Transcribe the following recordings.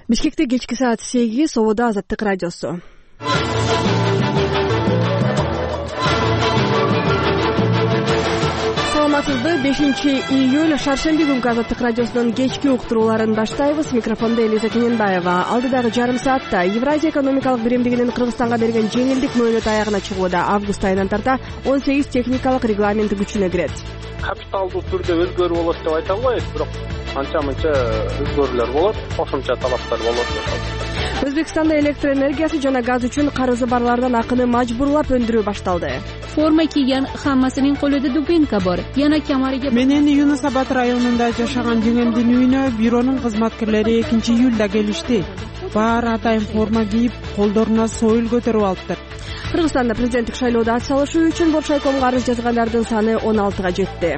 Бишкекте кечки саат 8 Собода Азаттык радиосу. Саламатсызбы? 5-июль шаршемби күнкү Азаттык радиосунун кечки уктурууларын баштайбыз. Микрофондо Элиза Кененбаева. Алдыдагы жарым саатта Евразия экономикалык биримдигинин Кыргызстанга берген жеңилдик мөөнөтү аягына чыгууда. Август айынан тарта 18 техникалык регламенти күчүнө кирет. Капиталдуу түрдө өзгөрүү болот деп айта албайбыз, бирок анча-мынча өзгөрүүлөр болот, кошумча талаптар болот. Өзбекстанда электр энергиясы жана газ үчүн карызы барлардан акыны мажбурлап өндүрүү башталды. Форма кийген хаммасынын колунда дубинка бар. Яна камариге менен Юнус Абад районунда жашаган жеңемдин үйүнө бюронун кызматкерлери 2-июлда келишти. Баары атайын форма кийип, колдоруна союл көтөрүп алыптыр. Кыргызстанда президенттик шайлоодо ат салышуу үчүн Боршайкомго арыз жазгандардын саны 16га жетти.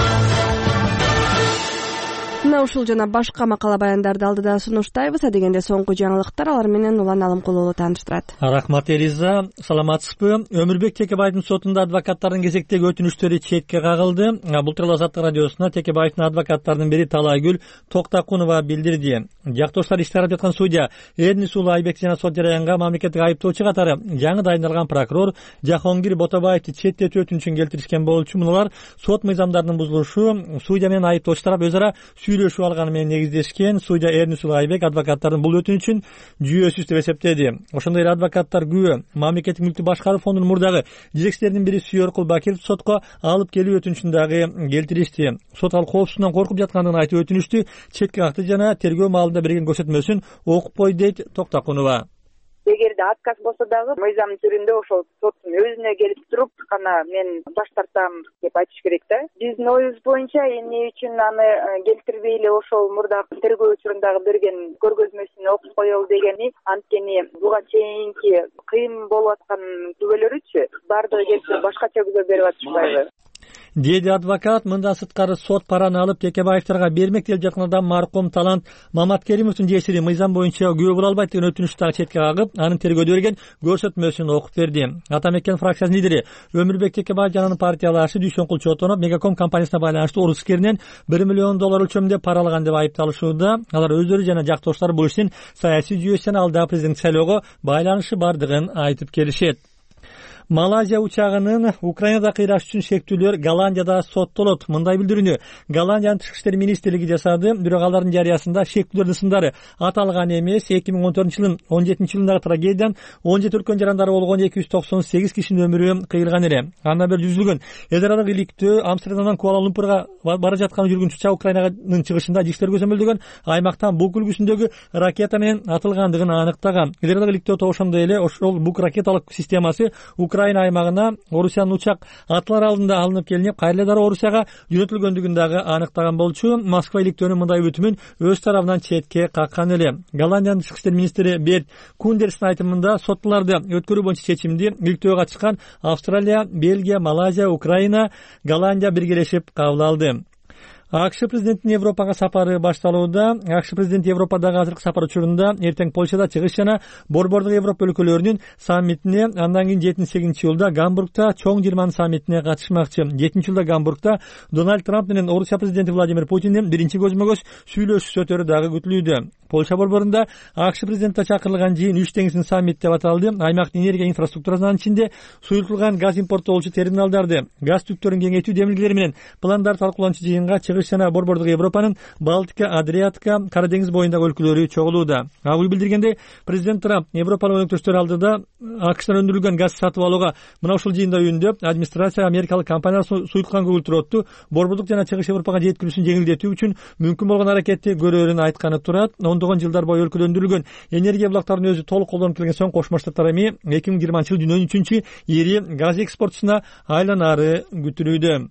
Мына ушул жана башка макала баяндарды алдыда сунуштайбыз. Адегенде соңку жаңылыктар, алар менен Улан Алымкулова тааныштырат. Рахмат Элиза, саламатсызбы? Өмүрбек Текебаевдин сотунда адвокаттардын кезектеги өтүнүчтөрү четке кагылды. Бул тууралуу Азаттык радиосуна Текебаевдин адвокаттарынын бири Талайгүл Токтакунова билдирди. Жактоштор ишти карап жаткан судья Эрнис Уулу Айбек жана сот жараянга мамлекеттик айыптоочу катары жаңы дайындалган прокурор Жахонгир Ботобаевди четтетүү өтүнүчүн келтиришкен болчу. Мунулар сот мыйзамдарынын бузулушу, судья менен айыптоочу тарап өз ара сүйлөшүп алганы менен негиздешкен. Судья Эрнис Уулу Айбек адвокаттардын бул өтүнүчүн жүйөсүз деп эсептеди. Ошондой эле адвокаттар күбө мамлекеттик мүлктү башкаруу фондунун мурдагы жетекчилеринин бири Сүйөркул Бакировду сотко алып келүү өтүнүчүн дагы келтиришти. Сот ал коопсуздугунан коркуп жаткандыгын айтып өтүнүштү четке какты жана тергөө маалында берген көрсөтмөсүн окуп кой дейт Токтакунова. Эгерде отказ болсо дагы мыйзам түрүндө ошол соттун өзүнө келип туруп гана мен баш тартам деп айтыш керек да. Биздин оюбуз боюнча эмне үчүн аны келтирбей эле ошол мурдагы тергөө учурундагы берген көргөзмөсүн окуп коелу дегени, анткени буга чейинки кыйын болуп аткан күбөлөрүчү баардыгы келип башкача күбө берип атышпайбы деди адвокат. Мындан сырткары сот параны алып Текебаевдарга бермек делип жаткан адам маркум Талант Маматкеримовдун жесири мыйзам боюнча күбө боло албайт деген өтүнүчтү дагы четке кагып, анын тергөөдө берген көрсөтмөсүн окуп берди. Ата мекен фракциясынын лидери Өмүрбек Текебаев жана анын партиялашы Дүйшөнкул Чотонов Мегаком компаниясына байланыштуу Орус искеринен $1 миллион өлчөмүндө пара алган деп айыпталышууда. Алар өздөрү жана жактоштор бул иштин саясий жүйөсү жана алдагы президенттик шайлоого байланышы бардыгын айтып келишет. Малайзия учагынын Украинада кыйраш үчүн шектүүлөр Голландияда соттолот. Мындай билдирүүнү Голландиянын тышкы иштер министрлиги жасады. Бирок алардын жарыясында шектүүлөрдүн сындары аталган эмес. 2014-жылдын 17-жылындагы трагедиядан 17 өлкөнүн жарандары болгон 298 кишинин өмүрү кыйылган эле. Андан бери жүзүлгөн эл аралык иликтөө Амстердамдан Куала-Лумпурга бара жаткан жүргүнчү учак Украинанын чыгышында жиктерге көзөмөлдөгөн аймактан Бук үлгүсүндөгү ракета менен атылгандыгын аныктаган. Эл аралык иликтөө ошондой эле ошол Бук ракеталык системасы Украина аймагына Орусиянын учак атылар алдында алынып келинип, кайра дары Орусияга жөнөтүлгөндүгүн дагы аныктаган болчу. Москва иликтөөнүн мындай бүтүмүн өз тарабынан четке каккан эле. Голландиянын тышкы иштер министри Берт Кундерстин айтымында соттуларды өткөрүү боюнча чечимди иликтөөгө катышкан Австралия, Бельгия, Малайзия, Украина, Голландия биргелешип кабыл алды. АКШ президентинин Европага сапары башталууда. АКШ президенти Европадагы азыркы сапар учурунда эртең Польшада чыгыш жана Борбордук Европа өлкөлөрүнүн саммитине, андан кийин 7-8-июлда Гамбургда чоң 20 саммитине катышмакчы. 7-июлда Гамбургда Дональд Трамп менен Орусия президенти Владимир Путиндин биринчи көзмө-көз сүйлөшүү өтөрү дагы күтүлүүдө. Польша борборунда АКШ президенти чакырылган жыйын 3 деңиздин саммит деп аталды. Аймактын энергия инфраструктурасынын ичинде суюлтулган газ импорттоочу терминалдарды, газ түптөрүн кеңейтүү демилгелери менен пландарды талкууланчу жыйынга чыгыш жана Борбордук Европанын Балтика, Адриатика, Кара деңиз боюндагы өлкөлөрү чогулууда. Агыл билдиргендей, президент Трамп Европалык өнөктөштөр алдыда АКШтан өндүрүлгөн газ сатып алууга мына ушул жыйында үйүндөп, администрация америкалык компаниялар суюлткан көгүлтүрөттү Борбордук жана чыгыш Европага жеткирүүсүн жеңилдетүү үчүн мүмкүн болгон аракетти көрөөрүн айтканы турат. Ондогон жылдар бою өлкөдө өндүрүлгөн энергия булактарынын өзү толук колдонуп келген соң Кошмо Штаттар эми 2020-жылы дүйнөнүн 3-чү ири газ экспортчусуна айланары күтүлүүдө.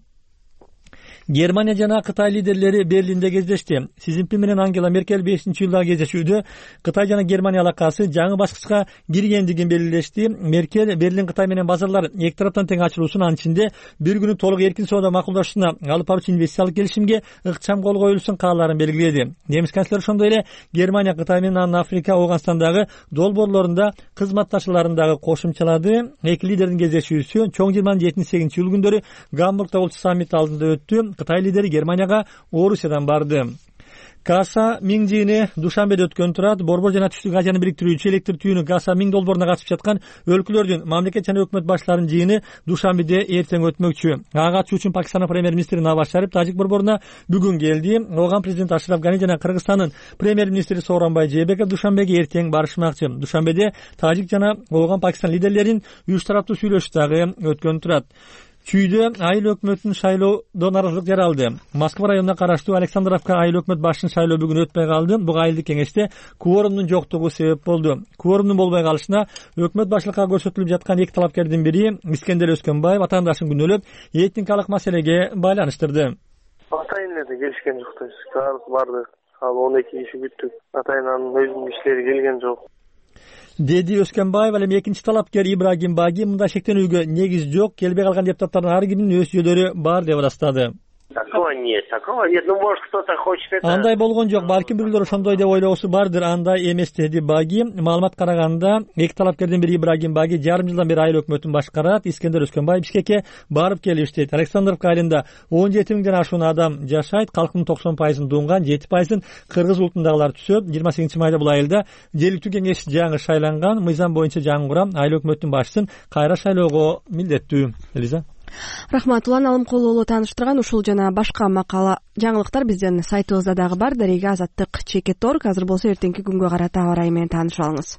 Германия жана Кытай лидерлери Берлинде кездешти. Си Цзиньпин менен Ангела Меркель 5-июлда кездешүүдө Кытай жана Германия алакасы жаңы баскычка киргендигин белгилешти. Меркель Берлин Кытай менен базарлар эки тараптан тең ачылуусун, анын ичинде бир күнү толук эркин соода макулдашуусуна алып баруучу инвестициялык келишимге ыкчам кол коюлуусун каалаарын белгиледи. Немис канцлери ошондой эле Германия Кытай менен анын Африка, Ооганстандагы долбоорлорунда кызматташууларын кошумчалады. Эки лидердин кездешүүсү чоң 27-8 күндөрү Гамбургда болчу саммит алдында өттү. Кытай лидери Германияга Орусиядан барды. Каса Миң жыйыны Душанбеде өткөн турат. Борбор жана Түштүк Азияны бириктирүүчү электр түйүнү Каса Миң долбооруна катышып жаткан өлкөлөрдүн мамлекет жана өкмөт башчыларынын жыйыны Душанбеде эртең өтмөкчү. Ага катышуу үчүн Пакистандын премьер-министри Наваз Шариф Тажик борборуна бүгүн келди. Ого президент Ашраф Гани жана Кыргызстандын премьер-министри Сооронбай Жээнбеков Душанбеге эртең барышмакчы. Душанбеде Тажик жана Ого Пакистан лидерлеринин үч тараптуу сүйлөшүшү дагы өткөн турат. Чүйдө айыл өкмөтүн шайлоодон наразылык жаралды. Москва районуна караштуу Александровка айыл өкмөт башчынын шайлоо бүгүн өтпөй калды. Буга айылдык кеңеште кворумдун жоктугу себеп болду. Кворумдун болбой калышына өкмөт башчылыкка көрсөтүлүп жаткан эки талапкердин бири Искендер Өскөнбаев атаандашын күнөөлөп, этникалык маселеге байланыштырды. Атайын эле келишкен жокпуз. Барды. Ал 12 киши күттүк. Атайынын өзүнүн кишилери келген жок. Деди Өскөнбаев. Ал эми экинчи талапкер Ибрагим Баги мындай шектенүүгө негиз жок, келбей калган депутаттардын ар кимдин өз жүйөлөрү бар деп ырастады. Такого нет. Ну, может, кто-то хочет это. Андай болгон жок, балким бирөөлөр ошондой деп ойлоосу бардыр. Андай эмес, деди Баги. Маалымат караганда, эки талапкердин бири Ибрагим Баги жарым жылдан бери айыл өкмөтүн башкарат. Искендер Өскөнбаев Бишкекке барып келип иштейт. Александровка айылында 17 миңден ашуун адам жашайт. Калктын 90% дунган, 7% кыргыз улутундагылар түшөт. 28 майда бул айылда жергиликтүү кеңеш жаңы шайланган. Мыйзам боюнча жаңы курам айыл өкмөтүнүн башчысын кайра шайлоого милдеттүү. Элиза. Рахмат. Улан Алымкулуулу тааныштырган ушул жана башка макала жаңылыктар биздин сайтыбызда дагы бар. Дарега Азаттык _. Азыр болсо эртеңки күнгө карата аба ырайы менен тааныша алыңыз.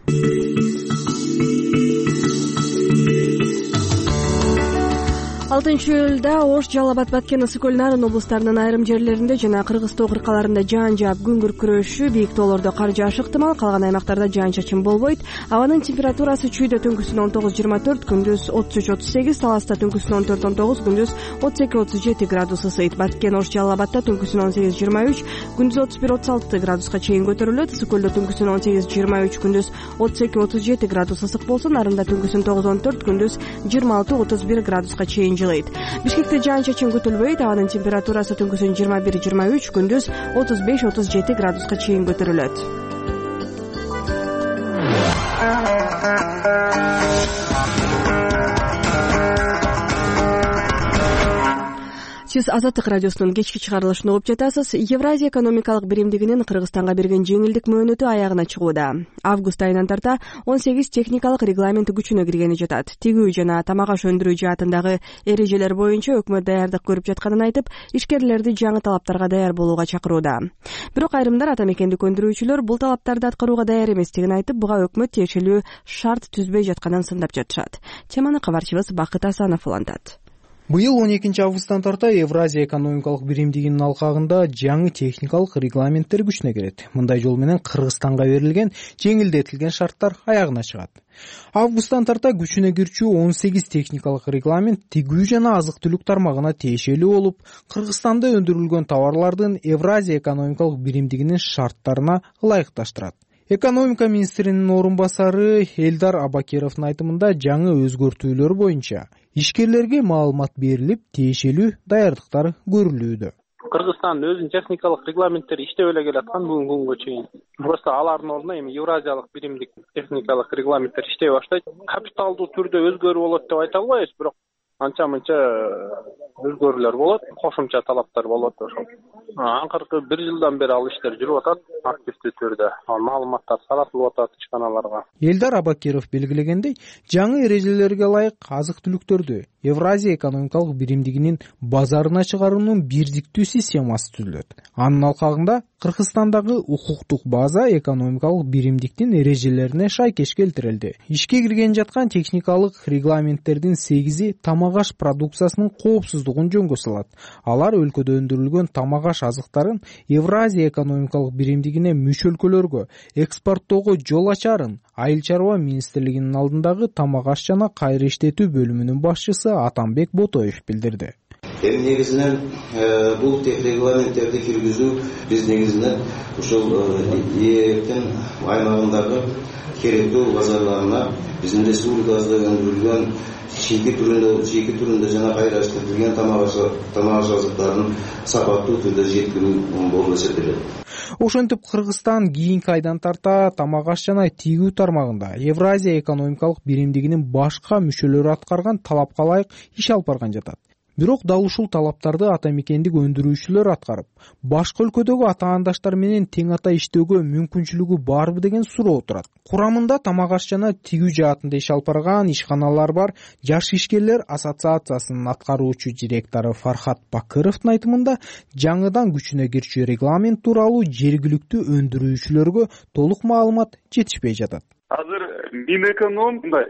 6-июлда Ош, Жалал Абад, Баткен, Ысык көл, Нарын облустарынын айрым жерлеринде жана Кыргыз тоо кыркаларында жаан жаап күн күркүрөшү, бийик тоолордо кар жаашы ыктымал, калган аймактарда жаан-чачын болбойт. Абанын температурасы чүйдө түнкүсүн 19-24, күндүз 33-38, Таласта түнкүсүн 14-19, күндүз 32-37 градус ысыйт. Баткен, Ош, Жалал Абадта түнкүсүн 18-23, күндүз 31-36 градуска чейин көтөрүлөт. Ысык көлдө түнкүсүн 18-23, күндүз 32-37 градус ысык болсо, Нарында түнкүсүн 9-14, күндүз 26-31 градуска чейин жылыйт. Бишкекте жаан-чачын күтүлбөйт. Абанын температурасы түнкүсүн 21-23, күндүз 35-37 градуска чейин көтөрүлөт. Сиз Азаттык радиосунун кечки чыгарылышын угуп жатасыз. Евразия экономикалык биримдигинин Кыргызстанга берген жеңилдик мөөнөтү аягына чыгууда. Август айынан тарта 18 техникалык регламент күчүнө киргени жатат. Тигүү жана тамак аш өндүрүү жаатындагы эрежелер боюнча өкмөт даярдык көрүп жатканын айтып, ишкерлерди жаңы талаптарга даяр болууга чакырууда. Бирок айрымдар ата мекендик өндүрүүчүлөр бул талаптарды аткарууга даяр эместигин айтып, буга өкмөт тиешелүү шарт түзбөй жатканын сындап жатышат. Теманы кабарчыбыз Бакыт Асанов улантат. Быйыл 12 августтан тарта Евразия экономикалык биримдигинин алкагында жаңы техникалык регламенттер күчүнө кирет. Мындай жол менен Кыргызстанга берилген жеңилдетилген шарттар аягына чыгат. Августтан тарта күчүнө кирчү 18 техникалык регламент тигүү жана азык-түлүк тармагына тиешелүү болуп, Кыргызстанда өндүрүлгөн товарлардын Евразия экономикалык биримдигинин шарттарына ылайыкташтырат. Экономика министринин орун басары Элдар Абакировдун айтымында жаңы өзгөртүүлөр боюнча ишкерлерге маалымат берилип, тиешелүү даярдыктар көрүлүүдө. Кыргызстандын өзүнүн техникалык регламенттери иштеп эле келаткан бүгүнкү күнгө чейин. Просто алардын ордуна эми Евразиялык биримдик техникалык регламенттер иштей баштайт. Капиталдуу түрдө өзгөрүү болот деп айта албайбыз, бирок анча-мынча өзгөрүүлөр болот, кошумча талаптар болот ошол. Акыркы 1 жылдан бери ал иштер жүрүп атат активдүү түрдө. Маалыматтар таратылып атат ичканаларга. Элдар Абакиров белгилегендей, жаңы эрежелерге ылайык азык-түлүктөрдү Евразия экономикалык биримдигинин базарына чыгаруунун бирдиктүү системасы түзүлөт. Анын алкагында Кыргызстандагы укуктук база экономикалык биримдиктин эрежелерине шайкеш келтирилди. Ишке кирген жаткан техникалык регламенттердин 8-и тамак аш продукциясынын коопсуздугун жөнгө салат. Алар өлкөдө өндүрүлгөн тамак аш азыктарын Евразия экономикалык биримдигине мүчө өлкөлөргө экспорттоого жол ачарын Айыл чарба министрлигинин алдындагы тамак аш жана кайра иштетүү бөлүмүнүн башчысы Атамбек Ботоев билдирди. Негизинен бул регламенттерди киргизүү биз негизинен ушул ээптин аймагындагы керектүү базарларына биздин республикабызда өндүрүлгөн чийки түрүндө жана кайра иштетилген тамак аш азыктарын сапаттуу түрдө жеткирүү болуп эсептелет. Ошентип Кыргызстан кийинки айдан тарта тамак аш жана тигүү тармагында Евразия экономикалык биримдигинин башка мүчөлөрү аткарган талапка ылайык иш алып барган жатат. Бирок дал ушул талаптарды ата мекендик өндүрүүчүлөр аткарып, башка өлкөдөгү атаандаштар менен тең ата иштөөгө мүмкүнчүлүгү барбы деген суроо турат. Курамында тамак аш жана тигүү жаатында иш алып барган ишканалар бар Жаш ишкерлер ассоциациясынын аткаруучу директору Фархат Бакыровдун айтымында, жаңыдан күчүнө кирчү регламент тууралуу жергиликтүү өндүрүүчүлөргө толук маалымат жетишпей жатат. Азыр Минэконом мындай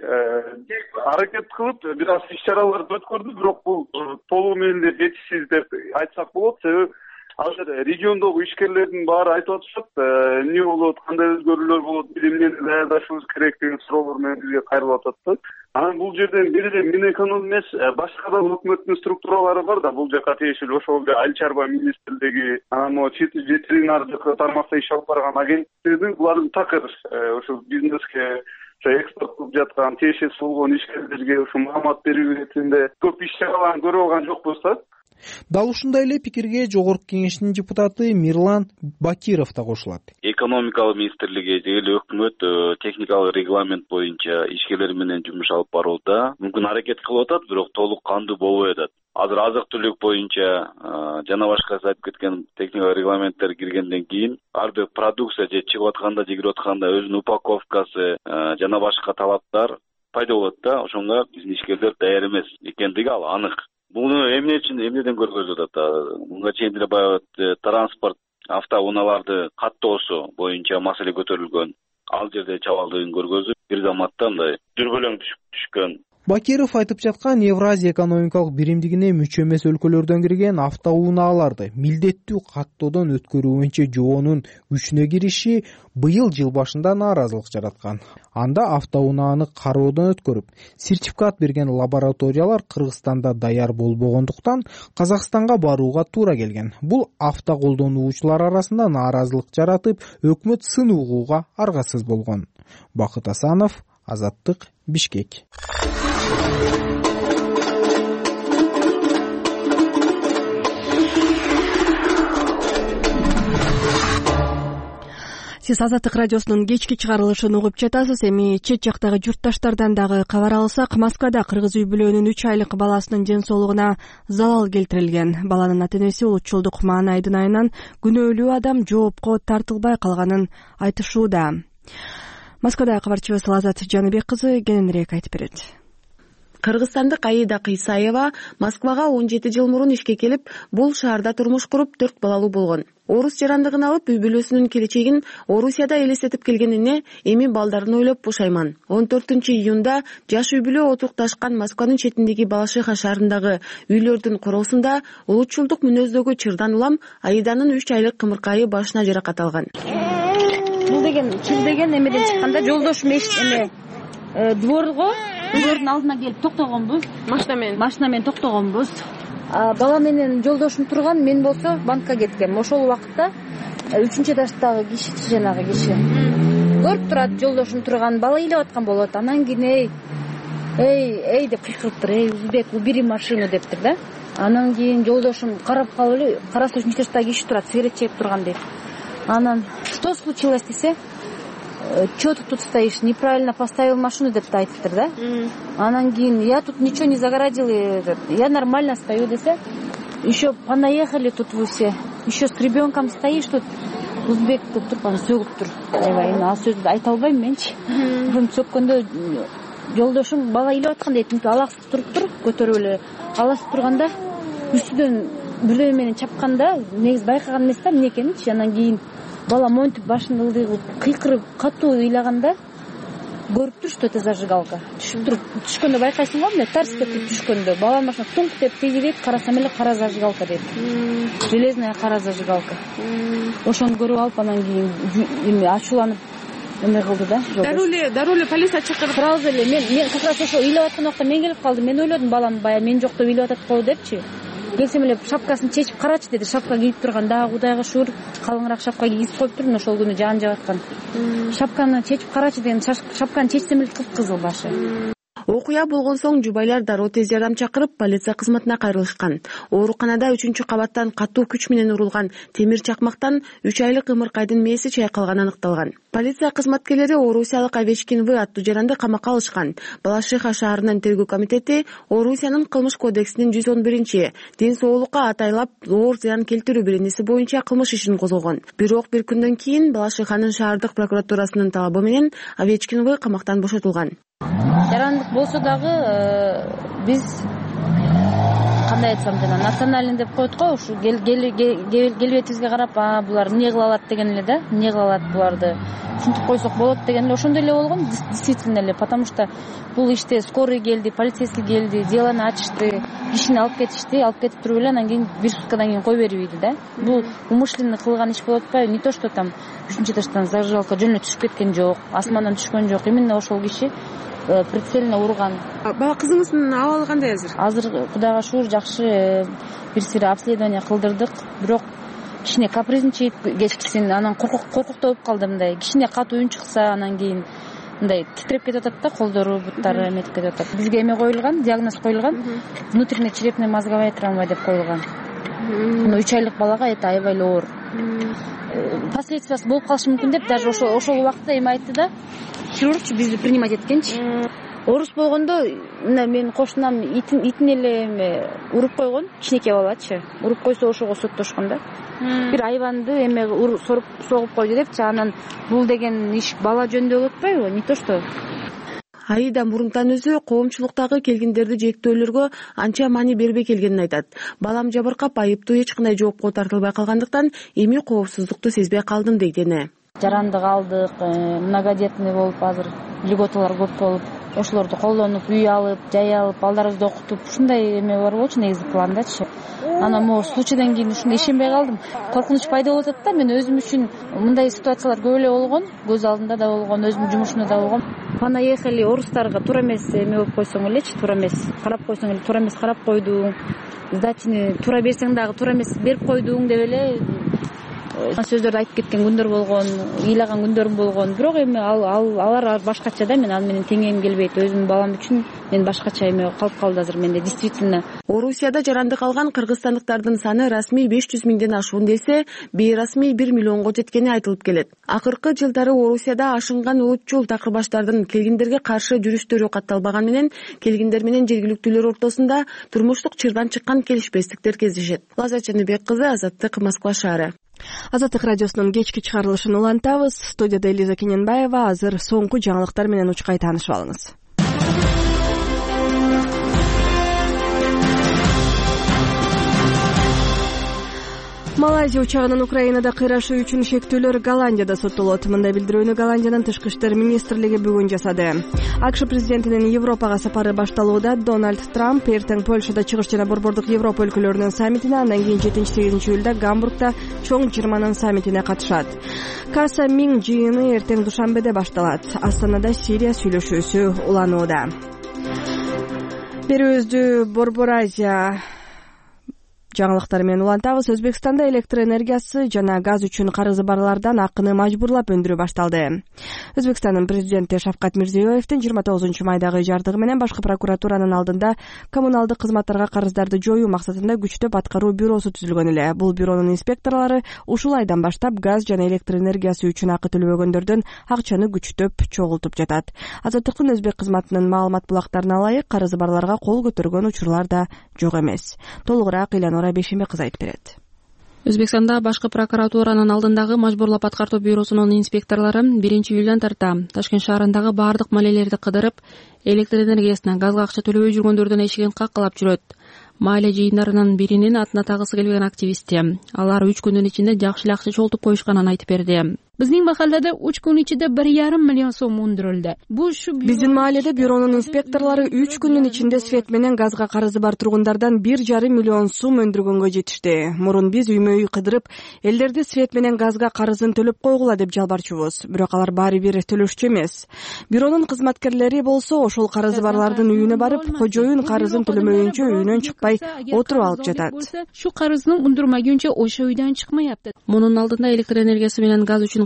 аракет кылып бир аз иш-чараларды өткөрдү, бирок бул толугу менен жетишсиз деп айтсак болот. Себеби азыр региондогу ишкерлердин баары айтып атышат, эмне болот, кандай өзгөрүүлөр болот, эмнени даярдашыбыз керек деген суроолор менен бизге кайрылып атат. Анан бул жерден бир эле Минэконом эмес, башка да өкмөттүн структуралары бар да, бул жака тиешелүү ошол Айыл чарба министрлиги, анан могу ветеринардык тармакта иш алып барган агенттиктердин булардын такыр ошо бизнеске экспорт кылып жаткан, тиешеси болгон ишкерлерге ушу маалымат берүү иретинде көп иш-чараларын көрүп алган жокпуз да. Дал ушундай эле пикирге Жогорку Кеңештин депутаты Мирлан Бакиров да кошулат. Экономикалык министрлиги же эле өкмөт техникалык регламент боюнча ишкерлер менен жумуш алып барууда мүмкүн аракет кылып атат, бирок толук кандуу болбой атат. Азыр азык-түлүк боюнча жана башка айтып кеткен техникалык регламенттер киргенден кийин ар бир продукция же чыгып атканда же кирип атканда өзүнүн упаковкасы жана башка талаптар пайда болот да. Ошонго биздин ишкерлер даяр эмес экендиги ал анык. Буну эмнеден көргөзүп атат? Мунга чейин деле баягы транспорт, автоунааларды каттоосу боюнча маселе көтөрүлгөн. Ал жерде чабалдыгын көргөзүп, бир заматта мындай дүрбөлөң түшкөн. Бакиров айтып жаткан Евразия экономикалык биримдигине мүчө эмес өлкөлөрдөн кирген автоунааларды милдеттүү каттоодон өткөрүү боюнча жоонун күчүнө кириши быйыл жыл башында нааразылык жараткан. Анда автоунааны кароодон өткөрүп, сертификат берген лабораториялар Кыргызстанда даяр болбогондуктан Казакстанга барууга туура келген. Бул автоколдонуучулар арасында нааразылык жаратып, өкмөт сын угууга аргасыз болгон. Бакыт Асанов, Азаттык, Бишкек. Сиз Азаттык радиосунун кечки чыгарылышын угуп жатасыз. Эми чет жактагы журтташтардан дагы кабар алсак, Москвада кыргыз үй бүлөнүн 3 айлык баласынын ден соолугуна залал келтирилген. Баланын ата-энеси улутчулдук маанайдын айынан күнөөлүү адам жоопко тартылбай калганын айтышууда. Москвада кабарчыбыз Лазат Жаныбек кызы кененирээк айтып берет. Кыргызстандык Аида Кыйсаева Москвага 17 жыл мурун ишке келип, бул шаарда турмуш куруп 4 балалуу болгон. Орус жарандыгын алып, үй бүлөсүнүн келечегин Орусияда элестетип келгенине эми балдарын ойлоп бушайман. 14-июнда жаш үй бүлө отукташкан Москванын четиндеги Балашиха шаарындагы үйлөрдүн короосунда улутчулдук мүнөздөгү чырдан улам Аиданын 3 айлык кымыркайы башына жаракат алган. Бул деген чыр деген эмеден чыкканда жолдошум двордун алдына келип токтогонбуз. Машина менен токтогонбуз. Бала менен жолдошум турган, мен болсо банкка кеткем. Ошол убакытта 3-этаждагы киши, жанагы киши көрүп турат, жолдошум турган, бала ыйлап аткан болот. Анан кийин эй деп кыйкырыптыр. Узбек, убери машину дептир да. Анан кийин жолдошум карап калып эле, караса 3-этаждагы киши турат, сигарет чегип турган дейт. Анан что случилось десе, что ты тут стоишь, неправильно поставил машину деп айтыптыр да. Анан кийин я тут ничего не загородил, я нормально стою десе, еще понаехали тут вы все, еще с ребенком стоишь тут, Узбек деп туруп аны сөгүптүр. Аябай ал сөздү айта албайм менчи. Сөккөндө жолдошум бала ыйлап аткан дейт, алаксып туруптур, көтөрүп эле аласып турганда үстүдөн бирдеме менен чапканда негизи байкаган эмес да эмне экенинчи. Анан кийин бала монтип башын ылдый кылып кыйкырып катуу ыйлаганда көрүптүр, что это зажигалка. Түшүп туруп, түшкөндө байкайсың го, эмне тарс деп түшкөндө баланын башына тунк деп тийди дейт, карасам эле кара зажигалка дейт. Железная кара зажигалка. Ошону көрүп алып анан кийин ачууланып эме кылды да. Дароо эле полиция чакырып сразу эле мен как раз ошо ыйлап аткан убакта мен келип калдым. Мен ойлодум балам баягы мен жок деп ыйлап атат го депчи. Келсем эле шапкасын чечип карачы деди. Шапка кийип турган, дагы Кудайга шүгүр калыңыраак шапка кийип коюптурмун, ошол күнү жаан жаап аткан. Шапканы чечип карачы деген, шапканы чечсем эле кып-кызыл башы. Окуя болгон соң жубайлар дароо тез жардам чакырып, полиция кызматына кайрылышкан. Ооруканада 3-кабаттан катуу күч менен урулган темир чакмактан 3 айлык ымыркайдын мээси чайкалганы аныкталган. Полиция кызматкерлери орусиялык Овечкин В аттуу жаранды камакка алышкан. Балашиха шаарынын тергөө комитети Орусиянын кылмыш кодексинин 111 ден соолукка атайлап оор зыян келтирүү беренеси боюнча кылмыш ишин козголгон. Бирок бир күндөн кийин Балашиханын шаардык прокуратурасынын талабы менен Овечкин В камактан бошотулган. Жарандык болсо дагы биз кандай айтсам жана национальный деп коет го, ушу келбетибизге карап, булар эмне кыла алат деген эле да, эмне кыла алат буларды ушинтип койсок болот деген эле ошондой эле болгон, действительно эле, потому что бул иште скорый келди, полицейский келди, делону ачышты, кишини алып кетишти, алып кетип туруп эле анан кийин бир суткадан кийин кой бербейди да. Бул умышленно кылган иш болуп атпайбы? Не то что там 3 этаждан зажигалка жөн эле түшүп кеткен жок, асмандан түшкөн жок, именно ошол киши прицельно урган. Бала кызыңыздын абалы кандай азыр? Азыр Кудайга шүгүр жакшы, бир сире обследование кылдырдык, бирок кичине капризничает кечкисин, анан коркуктуу болуп калды мындай. Кичине катуу үн чыкса, анан кийин мындай титиреп кетип атат да, колдору, буттары эметип кетип атат. Бизге эме коюлган, диагноз коюлган, внутренняя черепная мозговая травма деп коюлган. 3 айлык балага это аябай эле оор. Последствиясы болуп калышы мүмкүн деп даже ошол убакытта эме айтты да, хирургчу бизди принимать эткенчи. Орус болгондо мына менин кошунам итин эле эме уруп койгон, кичинекей балачы. Уруп койсо ошого соттошкон да. Бир айбанды эме согуп койду депчи, анан бул деген иш бала жөнүндө болуп атпайбы? Не то что. Аида Мурунтан өзү коомчулуктагы келгендерди жектөөлөргө анча маани бербей келгенин айтат. Балам жабыркап, айыптуу эч кандай жоопко тартылбай калгандыктан эми коопсуздукту сезбей калдым дейт эне. Жарандык алдык, многодетный болуп азыр льготалар көп болуп, ошолорду колдонуп, үй алып, жай алып, балдарыбызды окутуп, ушундай эме бар болчу негизи пландачы. Анан могу случайдан кийин ушуна ишенбей калдым. Коркунуч пайда болуп атат да, мен өзүм үчүн мындай ситуациялар көп эле болгон, көз алдымда да болгон, өзүмдүн жумушумда да болгон. Понаехали орустарга туура эмес эме болуп койсоң элечи, туура эмес карап койсоң эле, туура эмес карап койдуң, сдачаны туура берсең дагы туура эмес берип койдуң деп эле сөздөрдү айтып кеткен күндөр болгон, ыйлаган күндөрүм болгон. Бирок эми алар башкача да, мен ал менен теңейим келбейт. Өзүмдүн балам үчүн мен башкача эме калып калды азыр менде, действительно. Орусияда жарандык алган кыргызстандыктардын саны расмий 500 миңден ашуун делсе, бейрасмий 1 миллионго жеткени айтылып келет. Акыркы жылдары Орусияда ашынган улутчул такырбаштардын келгиндерге каршы жүрүштөрү катталбаган менен, келгиндер менен жергиликтүүлөр ортосунда турмуштук чырдан чыккан келишпестиктер кездешет. Лаза Чыныбек кызы, Азаттык, Москва шаары. Азаттык радиосунун кечки чыгарылышын улантабыз. Студияда Элиза Кененбаева. Азыр соңку жаңылыктар менен учкай таанышып алыңыз. Малайзия учагынын Украинада кыйрашы үчүн шектүүлөр Голландияда соттолот. Мындай билдирүүнү Голландиянын тышкы иштер министрлиги бүгүн жасады. АКШ президентинин Европага сапары башталууда. Дональд Трамп эртең Польшада чыгыш жана борбордук Европа өлкөлөрүнүн саммитине, андан кийин 7-8 июлда Гамбургда чоң 20-нын саммитине катышат. Каса Миң жыйыны эртең Душанбеде башталат. Астанада Сирия сүйлөшүүсү уланууда. Берүүбүздү Борбор Азия жаңылыктар менен улантабыз. Өзбекстанда электр энергиясы жана газ үчүн карызы барлардан акыны мажбурлап өндүрүү башталды. Өзбекстандын президенти Шавкат Мирзиёевдин 29 майдагы жардыгы менен башкы прокуратуранын алдында коммуналдык кызматтарга карыздарды жоюу максатында күчтөп аткаруу бюросу түзүлгөн эле. Бул бюронун инспекторлору ушул айдан баштап газ жана электр энергиясы үчүн акы төлөбөгөндөрдөн акчаны күчтөп чогултуп жатат. Азаттыктын өзбек кызматынын маалымат булактарына ылайык, карызы барларга кол көтөргөн учурлар да жок эмес. Толугураак Бейшембе кыз айтып берет. Өзбекстанда башкы прокуратуранын алдындагы мажбурлап аткартуу бюросунун инспекторлору 1 июлдан тарта Ташкент шаарындагы баардык маалелерди кыдырып, электр энергиясына, газга акча төлөбөй жүргөндөрдүн эшигин каккалап жүрөт. Маале жыйындарынын биринин атына тагысы келген активисти. Алар 3 күндүн ичинде жакшы эле акча чогултуп коюшканын айтып берди. Биздин махаллада 3 күн ичинде 1,5 миллион сом өндүрүлдү. Биздин мааледе бюронун инспекторлору 3 күндүн ичинде свет менен газга карызы бар тургундардан 1,5 миллион сом өндүргөнгө жетишти. Мурун биз үймө үй кыдырып, элдерди свет менен газга карызын төлөп койгула деп жалбарчубуз. Бирок алар баары бир төлөшчү эмес. Бюронун кызматкерлери болсо ошол карызы барлардын үйүнө барып, кожоюн карызын төлөмөйүнчө үйүнөн чыкпай отуруп алып жатат. Шу карызын ундурмагүнчө ошо үйдөн чыкмаяпты. Мунун алдында электр энергиясы менен газ үчүн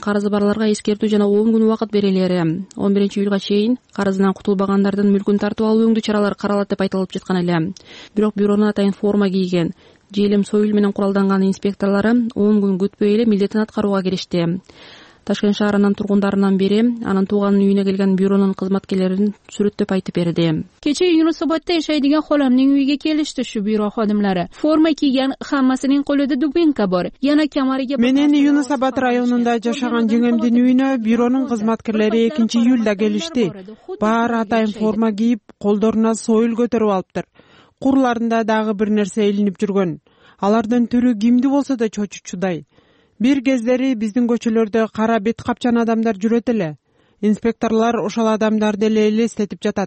карызы барларга эскертүү жана 10 күн убакыт берилери. 11-июлга чейин карызынан кутулбагандардын мүлкүн тартып алуу өңдүү чаралар каралат деп айтылып жаткан эле. Бирок бюронун атайын форма кийген, желим союл менен куралданган инспекторлору 10 күн күтпөй эле милдетин аткарууга киришти. Ташкент шаарынын тургундарынан бири анын тууган үйүнө келген бюронун кызматкерлерин сүрөттөп айтып берди. Kecha Yunusobodda yashaydigan xolamning uyiga kelishdi shu byuro xodimlari. Forma kiygan, hammasining qo'lida dubinka bor. Yana kamariga Менен Юнусобод районунда жашаган жеңемдин үйүнө бюронун кызматкерлери 2-июлда келишти. Баары атайын форма кийип, колдоруна союл көтөрүп алыптыр. Курларында дагы бир нерсе илинип жүргөн. Алардын түрү кимди болсо да чочучудай. Бир кездери биздин көчөлөрдө кара бет капчан адамдар жүрөт эле. Инспекторлор ошол адамдарды эле элестетип жатат.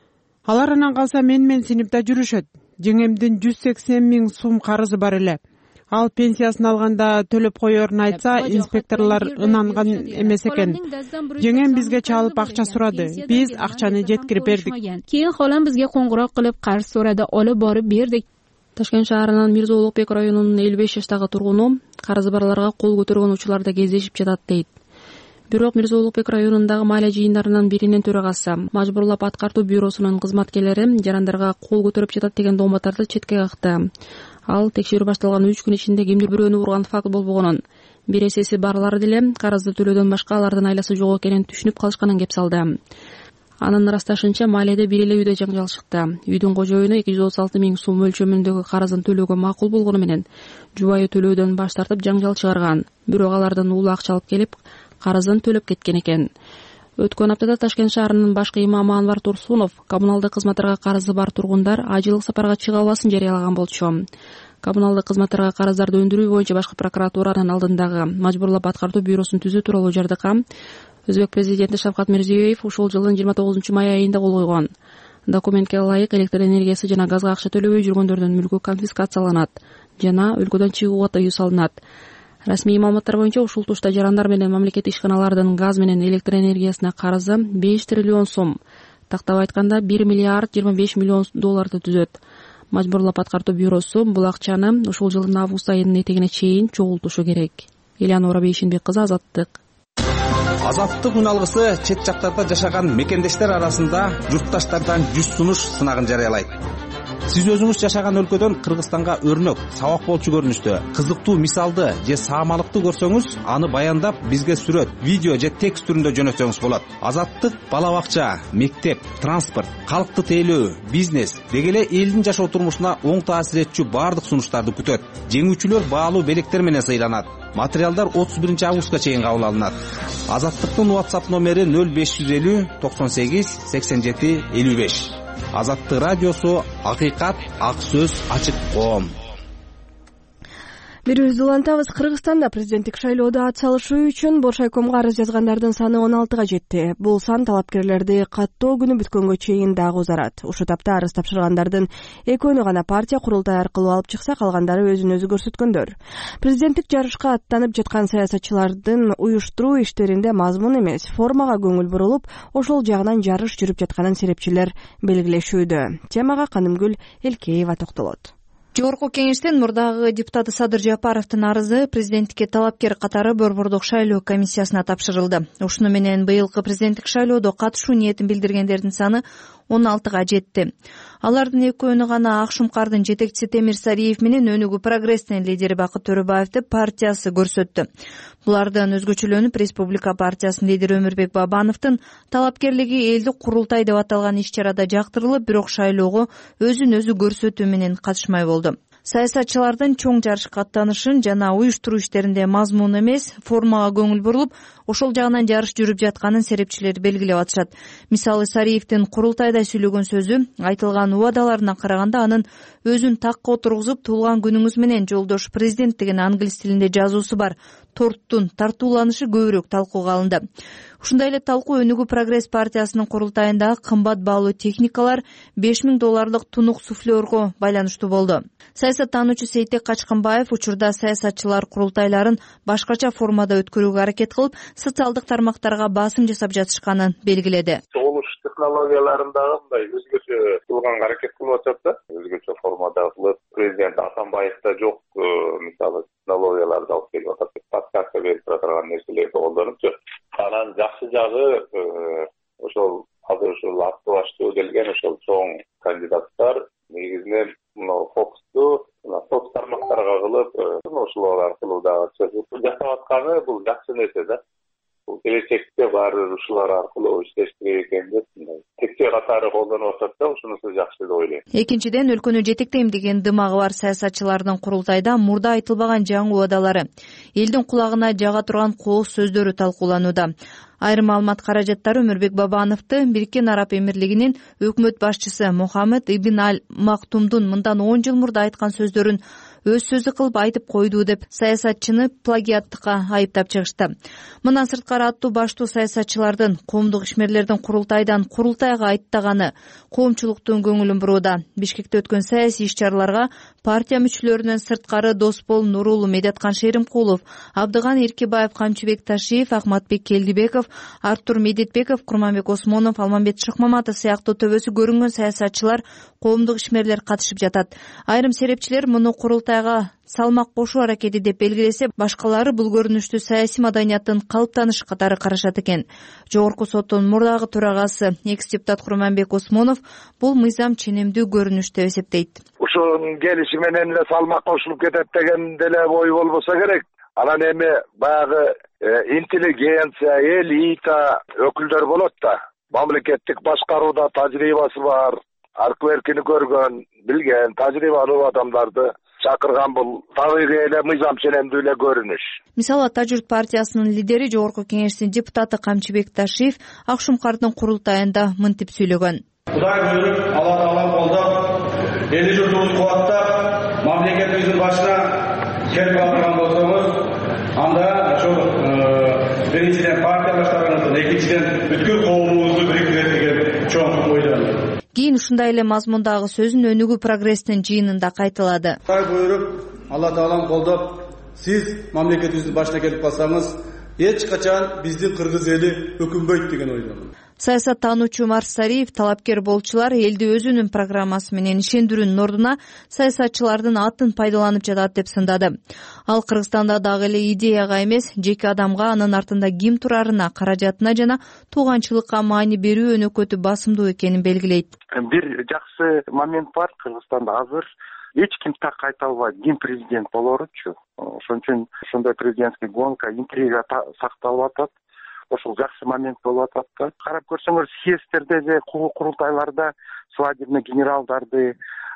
Алар анан калса мен синиптә жүрүшөт. Жеңемдин 180 000 сум карызы бар эле. Ал пенсиясын алганда төлөп коерун айтса, инспекторлор ынанган эмес экен. Жеңем бизге чалып акча сурады. Биз акчаны жеткирип бердик. Keyin xolam bizga qo'ng'iroq qilib qarz so'radi, olib borib berdik. Ташкент шаарынын Мирза Улукбек районунун 55 жаштагы тургуну карызы барларга кол көтөргөн учурларда кездешип жатат дейт. Бирок Мирза Улукбек районундагы майла жыйындарынын биринин төрагасы мажбурлап аткартуу бюросунун кызматкерлери жарандарга кол көтөрүп жатат деген дооматтарды четке какты. Ал текшерүү башталган 3 күн ичинде кимдир бирөөнү урган факт болбогонун, бир эсеси барлары деле карызды төлөөдөн башка алардын айласы жок экенин түшүнүп калышканын кеп салды. Анын ырасташынча Малияда бир эле үйдө жаңжал чыкты. Үйдүн кожоюну 236 000 сум мөлчөмүндөгү карызын төлөөгө макул болгону менен жубайы төлөөдөн баш тартып жаңжал чыгарган. Бирок алардын уулу акча алып келип, карызын төлөп кеткен экен. Өткөн аптада Ташкент шаарынын башкы имамы Анвар Турсунов коммуналдык кызматтарга карызы бар тургундар ажылык сапарга чыга албасын жарыялаган болчу. Коммуналдык кызматтарга карыздарды өндүрүү боюнча башкы прокуратуранын алдындагы мажбурлап аткартуу бюросун түзүү тууралуу жардыкка Өзбек президенти Шавкат Мирзиёев ушул жылдын 29 май айында кол койгон. Документке ылайык электр энергиясы жана газга акча төлөбөй жүргөндөрдүн мүлкү конфискацияланат жана өлкөдөн чыгууга тыюу салынат. Расмий маалыматтар боюнча ушул тушта жарандар менен мамлекеттик ишканалардын газ менен электр энергиясына карызы 5 триллион сом, тактап айтканда 1 миллиард 25 миллион долларды түзөт. Мажбурлап аткартуу бюросу бул акчаны ушул жылдын август айынын этегине чейин чогултушу керек. Элеонора Бейшинбек кызы, Азаттык. Азаттык үн алгысы чет жактарда жашаган мекендештер арасында журтташтардан 100 сунуш сынагын жарыялайт. Сиз өзүңүз жашаган өлкөдөн Кыргызстанга өрнөк, сабак болчу көрүнүштө кызыктуу мисалды же саамалыкты көрсөңүз, аны баяндап бизге сүрөт, видео же текст түрүндө жөнөтсөңүз болот. Азаттык бала бакча, мектеп, транспорт, калкты тейлөө, бизнес деги эле элдин жашоо турмушуна оң таасир этчү баардык сунуштарды күтөт. Жеңүүчүлөр баалуу белектер менен сыйланат. Материалдар 31 августка чейин кабыл алынат. Азаттыктын WhatsApp номери 0550 98 87 55. Азаттык радиосу, акыйкат, ак сөз, ачык коом. Бирибизди улантабыз. Кыргызстанда президенттик шайлоодо ат салышуу үчүн Боршайкомго арыз жазгандардын саны 16га жетти. Бул сан талапкерлерди каттоо күнү бүткөнгө чейин дагы узарат. Ушул тапта арыз тапшыргандардын экөөнү гана партия курултай аркылуу алып чыкса, калгандары өзүн өзү көрсөткөндөр. Президенттик жарышка аттанып жаткан саясатчылардын уюштуруу иштеринде мазмун эмес, формага көңүл бурулуп, ошол жагынан жарыш жүрүп жатканын серепчилер белгилешүүдө. Темага Канымгүл Элкеева токтолот. Жогорку кеңештин мурдагы депутаты Садыр Жапаровдун арызы президенттикке талапкер катары Борбордук шайлоо комиссиясына тапшырылды. Ушуну менен быйылкы президенттик шайлоодо катышуу ниетин билдиргендердин саны 16га жетти. Алардын экөөнү гана Ак Шумкардын жетекчиси Темир Сариев менен Өнүгүү прогресстин лидери Бакыт Төрөбаевди партиясы көрсөттү. Булардан өзгөчөлөнүп Республика партиясынын лидери Өмүрбек Бабановдун талапкерлиги элдик курултай деп аталган иш-чарада жактырылып, бирок шайлоого өзүн өзү көрсөтүү менен катышмай болду. Саясатчылардын чоң жарышка аттанышын жана уюштуруу иштеринде мазмун эмес, формага көңүл бурулуп, ошол жагынан жарыш жүрүп жатканын серепчилер белгилеп атышат. Мисалы, Сариевдин курултайда сүйлөгөн сөзү айтылган убадаларына караганда анын өзүн такка отургузуп, туулган күнүңүз менен жолдош президент деген англис тилинде жазуусу бар торттун тартууланышы көбүрөөк талкууга алынды. Ушундай эле талкуу Өнүгүү прогресс партиясынын курултайында кымбат баалуу техникалар, $5000 тунук суфлерго байланыштуу болду. Саясаттануучу Сейтек Качканбаев учурда саясатчылар курултайларын башкача формада өткөрүүгө аракет кылып, социалдык тармактарга басым жасап жатышканын белгиледи. Чогулуш технологияларындагы мындай өзгөчө кылганга аракет кылып атат да, өзгөчө формада кылып, президент Атамбаевда жок, мисалы технологияларды алып келип атат. Подсказка берип турган нерселерди колдонуп жүр. Анан жакшы жагы ошол азыр ушул атташтуу келген ошол чоң кандидаттар негизинен мына фокусту соц тармактарга кылып, ошолор аркылуу дагы жасап атканы бул жакшы нерсе да. Бул келечекте баары ушулар аркылуу иштеш керек экен деп текче катары колдонуп атат да, ушунусу жакшы деп ойлойм. Экинчиден, өлкөнү жетектейм деген дымагы бар саясатчылардын курултайда мурда айтылбаган жаңы убадалары, элдин кулагына жага турган кооз сөздөрү талкууланууда. Айрым маалымат каражаттары Өмүрбек Бабановду Бириккен Араб Эмирлигинин өкмөт башчысы Мухаммед ибн Аль Мактумдун мындан 10 жыл мурда айткан сөздөрүн өз сөзү кылып айтып койду деп саясатчыны плагиаттыкка айыптап чыгышты. Мындан сырткары аттуу баштуу саясатчылардын коомдук ишмерлердин курултайдан курултайга айттаганы коомчулуктун көңүлүн бурууда. Бишкекте өткөн саясий иш-чараларга партия мүчөлөрүнөн сырткары Доспол Нурулу, Медеткан Шеримкулов, Абдыган Эркебаев, Камчыбек Ташиев, Ахматбек Келдибеков, Артур Медетбеков, Курманбек Осмонов, Алмамбет Шыкмаматов сыяктуу төбөсү көрүнгөн саясатчылар, коомдук ишмерлер катышып жатат. Айрым серепчилер муну курултайга салмак кошуу аракети деп белгилесе, башкалары бул көрүнүштү саясий маданияттын калыптанышы катары карашат экен. Жогорку соттун мурдагы төрагасы экс-депутат Курманбек Осмонов бул мыйзам ченемдүү көрүнүш деп эсептейт. Ушунун келиши менен эле салмак кошулуп кетет деген деле ой болбосо керек. Анан эми баягы интеллигенция, элита өкүлдөр болот да. Мамлекеттик башкарууда тажрыйбасы бар, аркы эркини көргөн, билген, тажрыйбалуу адамдарды чакырган бул табигый эле мыйзам ченемдүү эле көрүнүш. Мисалы Ата журт партиясынын лидери, Жогорку Кеңештин депутаты Камчыбек Ташиев Акшумкардын курултайында мынтип сүйлөгөн. Кудай буйруп, Алла Таала колдоп, эли журтубузду кубаттап, мамлекетибиздин башына келип алган болсоңуз, анда ошол биринчиден партиялаштарыңыздын, экинчиден бүткүл коомубузду бириктирет деген чоң ойдомун. Кийин ушундай эле мазмундагы сөзүн Өнүгүү прогресстин жыйынында кайталады. Кудай буйруп, Алла Таалам колдоп, сиз мамлекетибиздин башына келип калсаңыз, эч качан биздин кыргыз эли өкүнбөйт деген ойдомун. Саясаттануучу Марс Сариев талапкер болчулар элди өзүнүн программасы менен ишендирүүнүн ордуна саясатчылардын атын пайдаланып жатат деп сындады. Ал Кыргызстанда дагы эле идеяга эмес, жеке адамга анын артында ким турарына, каражатына жана тууганчылыкка маани берүү өнөкөтү басымдуу экенин белгилейт. Бир жакшы момент бар, Кыргызстанда азыр эч ким так айта албайт ким президент болоручу. Ошон үчүн ошондой президентский гонка, интрига сакталып атат. Ошол жакшы момент болуп атат да. Карап көрсөңөр, съездтерде же курултайларда свадебный генералдарды,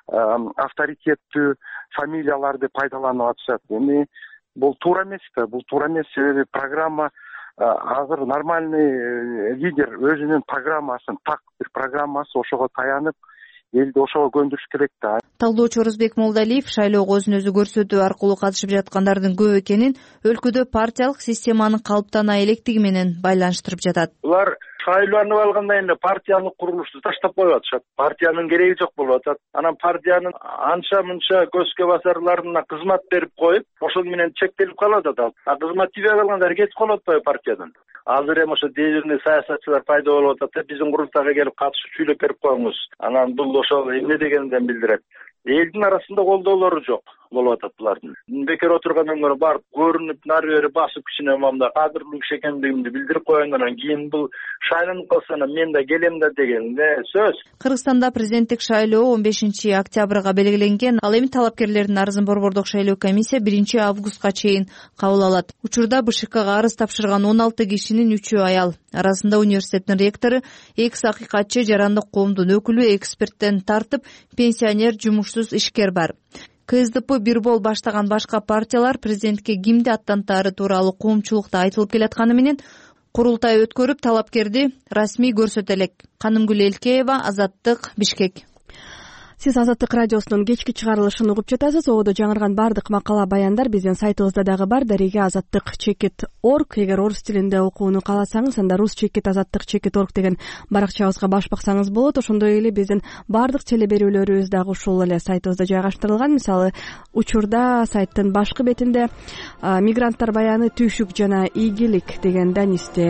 авторитеттүү фамилияларды пайдаланып атышат. Эми бул туура эмес да, бул туура эмес. Себеби программа азыр нормальный лидер өзүнүн программасын, так бир программасы, ошого таянып элди ошого көндүрүш керек да. Талдоочу Орозбек Молдалиев шайлоого өзүн өзү көрсөтүү аркылуу катышып жаткандардын көп экенин өлкөдө партиялык системанын калыптана электиги менен байланыштырып жатат. Булар шайланып алгандан кийин партиялык курулушту таштап коюп атышат. Партиянын кереги жок болуп атат. Анан партиянын анча-мынча көзгө басарларына кызмат берип коюп, ошол менен чектелип калат атат. Кызмат тийбей калгандар кетип калып атпайбы партиядан? Азыр эми ошо дежурный саясатчылар пайда болуп атат. Биздин курултайга келип катышып сүйлөп берип коюңуз. Анан бул ошол эмне дегенден билдирет. Элдин арасында колдоолору жок болуп атат булардын. Бекер отургандан көрө барып көрүнүп, нары бери басып кичине мамда кадырлуу киши экендигимди билдирип коюндан кийин бул шайланып калса мен да келем да деген сөз. Кыргызстанда президенттик шайлоо 15 октябрга белгиленген. Ал эми талапкерлердин арызын Борбордук шайлоо комиссия 1 августка чейин кабыл алат. Учурда БШКга арыз тапшырган 16 кишинин 3-ü аял. Арасында университеттин ректору, экс-акыйкатчы, жарандык коомдун өкүлү, эксперттен тартып пенсионер, жумушсуз ишкер бар. КСДП Бирбол баштаган башка партиялар президентке кимди аттантаары тууралуу коомчулукта айтылып келатканы менен курултай өткөрүп талапкерди расмий көрсөтө элек. Канымгүл Элкеева, Азаттык, Бишкек. Сиз Азаттык радиосунун кечки чыгарылышын угуп жатасыз. Ободо жаңырган бардык макала баяндар биздин сайтыбызда дагы бар. Дареге azattik.org. Эгер орус тилинде окууну кааласаңыз, анда rus.azattik.org деген баракчабызга баш баксаңыз болот. Ошондой эле биздин бардык теле берүүлөрүбүз дагы ушул эле сайтыбызда жайгаштырылган. Мисалы, учурда сайттын башкы бетинде мигранттар баяны, түйшүк жана ийгилик деген данисте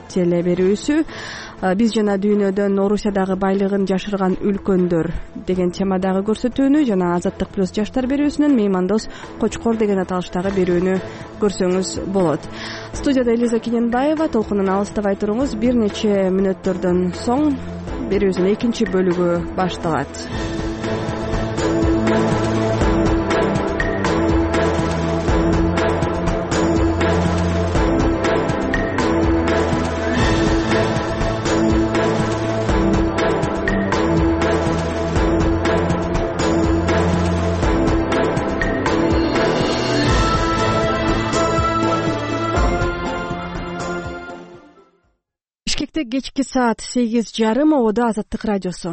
теле берүүсү биз жана дүйнөдөн Орусиядагы байлыгын жашырган үлкөндөр деген темадагы көрсөтүүнү жана Азаттык плюс жаштар берүүсүнүн меймандос Кочкор деген аталыштагы берүүнү көрсөңүз болот. Студияда Элиза Кененбаева. Толкунун алыстабай туруңуз. Бир нече мүнөттөрдөн соң берүүбүздүн экинчи бөлүгү башталат. Кечки саат 8:30 ободо Азаттык радиосу.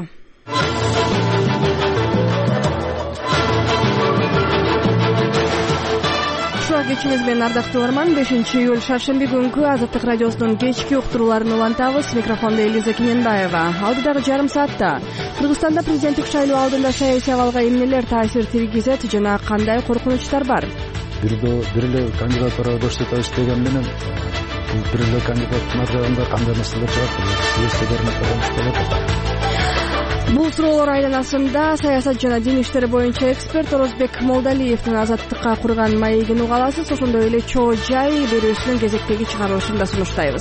Ушуга кечиңиз менен ардактуу угарман, 5-июль шаршемби күнкү Азаттык радиосунун кечки уктурууларын улантабыз. Микрофондо Элиза Кененбаева. Алдыдагы жарым саатта Кыргызстанда президенттик шайлоо алдында саясий абалга эмнелер таасир тийгизет жана кандай коркунучтар бар? Бир эле кандидатура көрсөтөбүз деген менен бир эле кандидаттын ар жагында кандай маселелер чыгат, съездде көрүнүп болот. Бул суроолор айланасында саясат жана дин иштери боюнча эксперт Орозбек Молдалиевдин Азаттыкка курган маегин уга аласыз. Ошондой эле чоо жай берүүсүнүн кезектеги чыгарылышын да сунуштайбыз.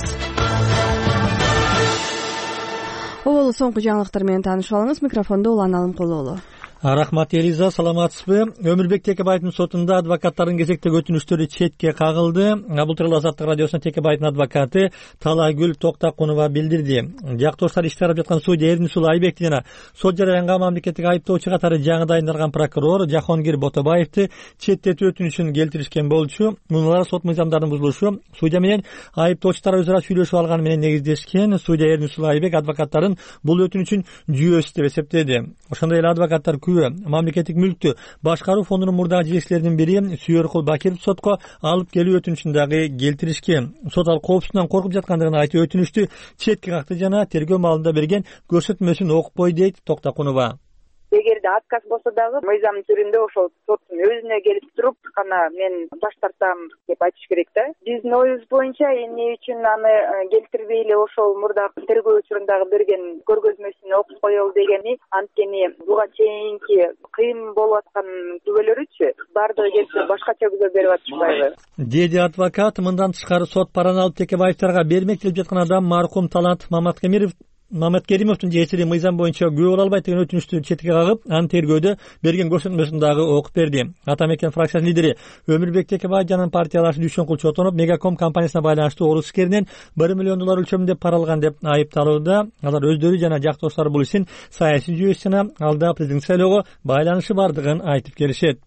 Оболу соңку жаңылыктар менен таанышып алыңыз. Микрофондо Улан Алымкулуулу. Рахмат Элиза, саламатсызбы? Өмүрбек Текебаевдин сотунда адвокаттардын кезектеги өтүнүштөрү четке кагылды. Бул тууралуу Азаттык радиосунун Текебаевдин адвокаты Талайгүл Токтакунова билдирди. Жактоштор ишти карап жаткан судья Эрнисул Айбекти жана сот жарыянган мамлекеттик айыптоочу катары жаңы дайындалган прокурор Жахонгир Ботобаевди четтетүү өтүнүшүн келтиришкен болчу. Мунулар сот мыйзамдардын бузулушу, судья менен айыптоочулар өзара сүйлөшүп алганы менен негиздешкен. Судья Эрнисул Айбек адвокаттардын бул өтүнүшүн жүйөсүз деп эсептеди. Ошондой эле адвокаттар мамлекеттик мүлктү башкаруу фондунун мурдагы жетекчилеринин бири Сүйөркул Бакиров сотко алып келүү өтүнүшүн дагы келтиришкен. Сот ал коопсуздуктан коркуп жаткандыгын айтып өтүнүштү четке какты жана тергөө маалында берген көрсөтмөсүн окупой дейт Токтакунова. Эгерде отказ болсо дагы мыйзам түрүндө ошол соттун өзүнө келип туруп гана мен баш тартам деп айтыш керек да. Биздин оюбуз боюнча эмне үчүн аны келтирбей эле ошол мурдагы тергөө учурундагы берген көргөзмөсүн окуп коелу дегени, анткени буга чейинки кыйын болуп аткан күбөлөрүчү баардыгы келип башкача күбө берип атышпайбы? Деди адвокат. Мындан тышкары сот параны алып Текебаевдарга бермек деп жаткан адам маркум Талант Маматкеримовдун жесири мыйзам боюнча күбө боло албайт деген өтүнүштү четке кагып, анын тергөөдө берген көрсөтмөсүн дагы окуп берди. Ата мекен фракциясынын лидери Өмүрбек Текебаев жана партиялашы Дүйшөнкул Чотонов Мегаком компаниясына байланыштуу орус ишкеринен $1 миллион өлчөмүндө пара алган деп айыпталууда. Алар өздөрү жана жактоштары бул иштин саясий жүйөсү жана алда президенттик шайлоого байланышы бардыгын айтып келишет.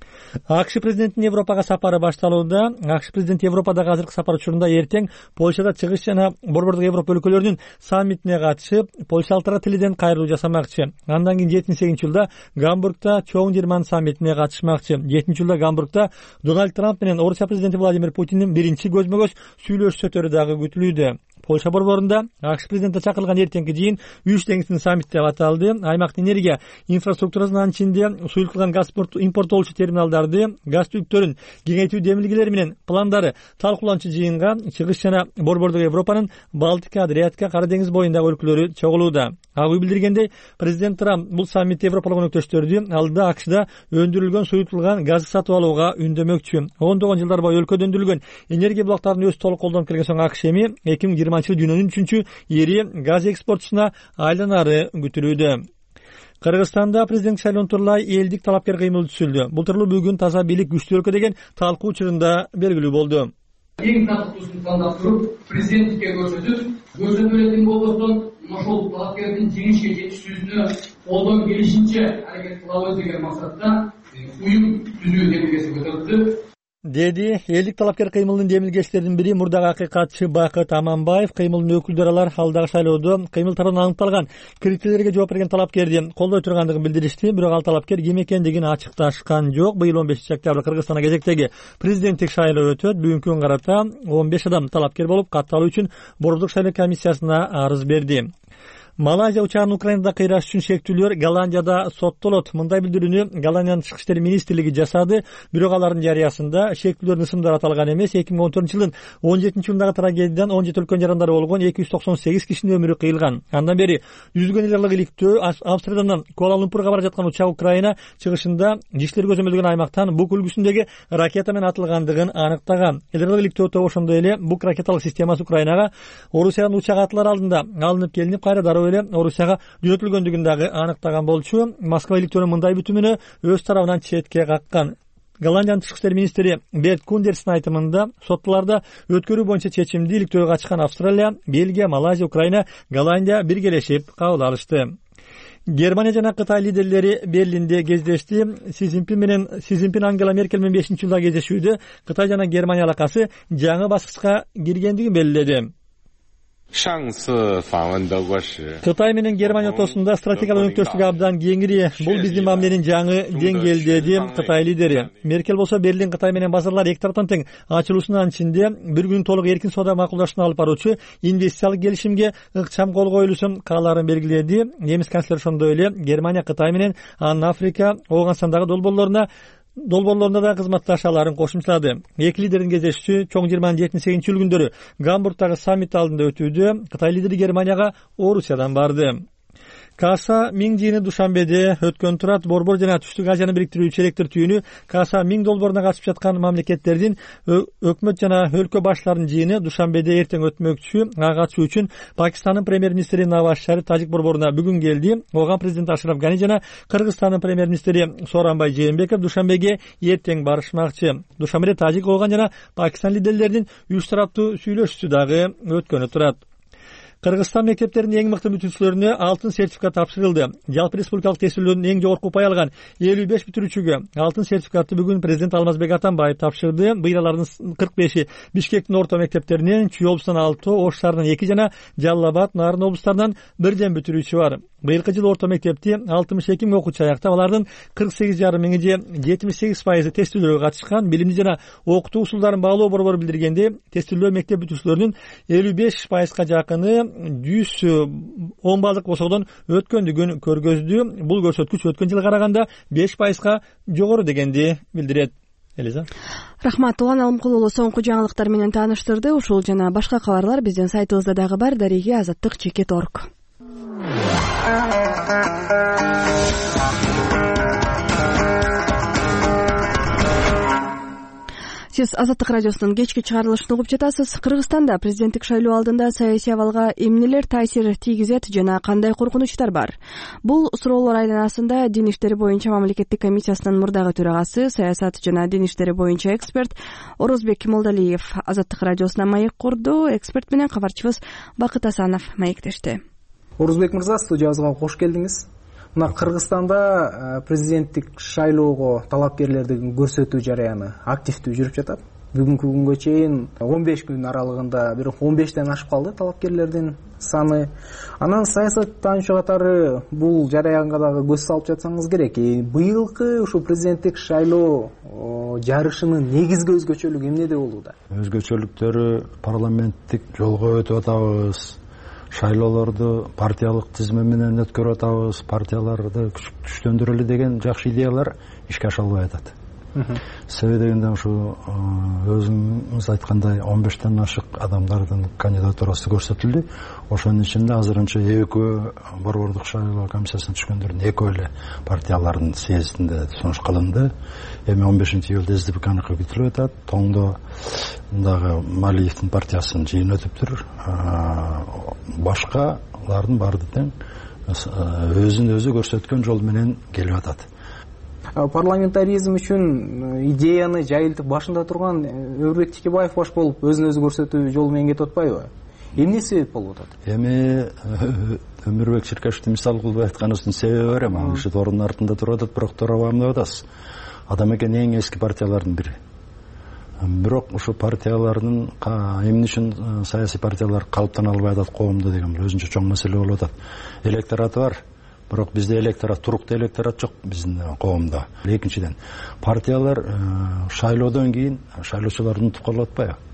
АКШ президентинин Европага сапары башталууда. АКШ президенти Европадагы азыркы сапар учурунда эртең Польшада чыгыш жана Борбордук Европа өлкөлөрүнүн саммитине катышып, польшалыктарга тилиден кайрылуу жасамакчы. Андан кийин 7-8-июлда Гамбургда чоң жыйырманын саммитине катышмакчы. 7-июлда Гамбургда Дональд Трамп менен Орусия президенти Владимир Путиндин биринчи көзмө-көз сүйлөшүүсү дагы күтүлүүдө. Польша борборунда АКШ президенти чакырылган эртеңки жыйын 3 деңиздин саммити деп аталды. Аймактын энергия инфраструктурасынын ичинде суюлтулган газ импорттоолчу терминалдарды, газ түбүктөрүн кеңейтүү демилгелери менен пландары талкууланчу жыйынга чыгыш жана Борбордук Европанын Балтика, Адриатика, Кара деңиз боюндагы өлкөлөрү чогулууда. Ага билдиргендей, президент Трамп бул саммитте европалык өнөктөштөрдү алдыда АКШда өндүрүлгөн суюлтулган газды сатып алууга үндөмөкчү. Ондогон жылдар бою өлкөдө өндүрүлгөн энергия блоктарын өзү толук колдонуп келген соң АКШ эми 2020-жылы дүйнөнүн 3-чү эри газ экспортчусуна айланары күтүлүүдө. Кыргызстанда президент шайлоonu тууралуу элдик талапкер кыймыл түзүлдү. Бул тууралуу бүгүн таза бийлик күчтүү өлкө деген талкуу учурунда белгилүү болду. Эң татыктуусун тандап туруп, президенттикке көрсөтүлөтүн болбостон ошол талапкердин жеңишке жетишүүсүнө колдон келишинче аракет кылабыз деген максатта уюм түзүү демилгеси көтөрүлдү. Деди элдик талапкер кыймылынын демилгечилеринин бири мурдагы акыйкатчы Бакыт Аманбаев. Кыймылдын өкүлдөрү алар алдагы шайлоодо кыймыл тарабынан аныкталган критерийлерге жооп берген талапкерди колдой тургандыгын билдиришти. Бирок ал талапкер ким экендигин ачыкташкан жок. Быйыл 15-октябрь Кыргызстанда кезектеги президенттик шайлоо өтөт. Бүгүнкү күнгө карата 15 адам талапкер болуп, катталуу үчүн Борбордук шайлоо комиссиясына арыз берди. Малайзия учагын Украинада кыйраш үчүн шектүүлөр Голландияда соттолот. Мындай билдирүүнү Голландиянын Тышкы иштер министрлиги жасады. Бирок алардын жарыясында шектүүлөрдүн ысымдары аталган эмес. 2014-жылдын 17-жылдагы трагедиядан 17 өлкөнүн жарандары болгон 298 кишинин өмүрү кыйылган. Андан бери жүзгөн эле иликтөө Амстердамдан Куала-Лумпурга бара жаткан учак Украина чыгышында кишилер көзөмөлдөгөн аймактан Бук үлгүсүндөгү ракета менен атылгандыгын аныктаган. Элдик иликтөө ошондой эле Бук ракеталык системасы Украинага Орусиянын учак атылар алдында алынып келинип кайра дароо эле Орусияга жөнөтүлгөндүгүн дагы аныктаган болчу. Москва иликтөөнүн мындай бүтүмүнө өз тарабынан четке каккан. Голландиянын Тышкы иштер министри Берт Кундерстин айтымында соттолордо өткөрүү боюнча чечимди иликтөөгө катышкан Австралия, Бельгия, Малайзия, Украина, Голландия биргелешип кабыл алышты. Германия жана Кытай лидерлери Берлинде кездешти. Си Цзиньпин Ангела Меркель менен 5-жылда кездешүүдө Кытай жана Германия алакасы жаңы баскычка киргендигин белгиледи. Кытай менен Германия ортосунда стратегиялык өнөктөштүк абдан кеңири. Бул биздин мамленин жаңы деңгээл деди Кытай лидери. Меркель болсо Берлин Кытай менен базарлар эки тараптан тең ачылуусунун ичинде бир күн толук эркин соода макулдашууну алып баруучу инвестициялык келишимге ыкчам кол коюлуусун каалаарын белгиледи. Немис канцлери ошондой эле Германия Кытай менен анын Африка, Ооганстандагы долбоорлорунда да кызматташааларын кошумчалады. Эки лидердин кездешүүсү чоң 27-8 күндөрү Гамбургдагы саммит алдында өтүүдө. Кытай лидери Германияга Орусиядан барды. Каса Миң жыйыны Душанбеде өткөн турат. Борбор жана Түштүк Азияны бириктирүүчү электр түйүнү Каса Миң долбооруна катышып жаткан мамлекеттердин өкмөт жана өлкө башларынын жыйыны Душанбеде эртең өтмөкчү. Ага катышуу үчүн Пакистандын премьер-министри Наваз Шариф Тажик борборуна бүгүн келди. Оган президент Ашраф Гани жана Кыргызстандын премьер-министри Сооронбай Жээнбеков Душанбеге эртең барышмакчы. Душанбеде Тажик, Оган жана Пакистан лидерлеринин 3 тараптуу сүйлөшүүсү дагы өткөнү турат. Кыргызстан мектептеринин эң мыкты бүтүүчүлөрүнө алтын сертификат тапшырылды. Жалпы республикалык тестүүлөрдүн эң жогорку упай алган 55 бүтүрүүчүгө алтын сертификатты бүгүн президент Алмазбек Атамбаев тапшырды. Быйыл алардын 45-и Бишкектин орто мектептеринен, Чүй облусунан 6, Ош шаарынан 2 жана Жалал Абад, Нарын облустарынан 1 жан бүтүрүүчү бар. Быйылкы жылы орто мектепти 62 миң окуучу аяктап, алардын 48,5 миңи же 78% тестүүлөргө катышкан. Билимди жана окутуу усулдарын баалоо борбору билдиргенде, тестүүлөө мектеп бүтүүчүлөрүнүн 55%га жакыны 110 баллдык босогодон өткөндүгүн көргөздү. Бул көрсөткүч өткөн жылга караганда 5%га жогору дегенди билдирет. Элиза. Рахмат. Улан Алымкулуулу соңку жаңылыктар менен тааныштырды. Ушул жана башка кабарлар биздин сайтыбызда дагы бар. Дареги Азаттык Чекет.org. Сиз Азаттык радиосунун кечки чыгарылышын угуп жатасыз. Кыргызстанда президенттик шайлоо алдында саясий абалга эмнелер таасир тийгизет жана кандай коркунучтар бар? Бул суроолор айланасында Дин иштери боюнча мамлекеттик комиссиясынын мурдагы төрагасы, саясат жана дин иштери боюнча эксперт Орозбек Молдалиев Азаттык радиосуна маек курду. Эксперт менен кабарчыбыз Бакыт Асанов маектешти. Орозбек мырза, студиябызга кош келдиңиз. Мына Кыргызстанда президенттик шайлоого талапкерлердин көрсөтүү жараяны активдүү жүрүп жатат. Бүгүнкү күнгө чейин 15 күн аралыгында бир 15тен ашып калды талапкерлердин саны. Анан саясаттануучу катары бул жараянга дагы көз салып жатсаңыз керек. Быйылкы ушу президенттик шайлоо жарышынын негизги өзгөчөлүгү эмнеде болууда? Өзгөчөлүктөрү парламенттик жолго өтүп атабыз. Шайлоолорду партиялык тизме менен өткөрүп атабыз, партияларды күчтөндүрөлү деген жакшы идеялар ишке аша албай атат. Себеби дегенде ушу өзүңүз айткандай 15тен ашык адамдардын кандидатурасы көрсөтүлдү. Ошонун ичинде азырынча экөө борбордук шайлоо комиссиясына түшкөндөрдүн экөө эле партиялардын съездинде сунуш кылынды. Эми 15-июлда СДПКныкы күтүлүп атат. Тоңдо дагы Малиевдин партиясынын жыйыны өтүптүр. Башкалардын баары тең өзүн өзү көрсөткөн жол менен келип атат. Парламентаризм үчүн идеяны жайылтып башында турган Өрбек Текебаев баш болуп өзүн өзү көрсөтүү жолу менен кетип атпайбы? Эмне себеп болуп атат? Эми Өмүрбек Чиркешевди мисал кылып айтканыбыздын себеби бар эми. Ал киши торундун артында туруп атат, бирок торобамын деп атасыз. Адам экен эң эски партиялардын бири. Бирок ушу партиялардын эмне үчүн саясий партиялар калыптана албай атат коомдо деген өзүнчө чоң маселе болуп атат. Электораты бар. Бирок бизде электорат, туруктуу электорат жок биздин коомдо. Экинчиден, партиялар шайлоодон кийин шайлоочуларды унутуп калып атпайбы?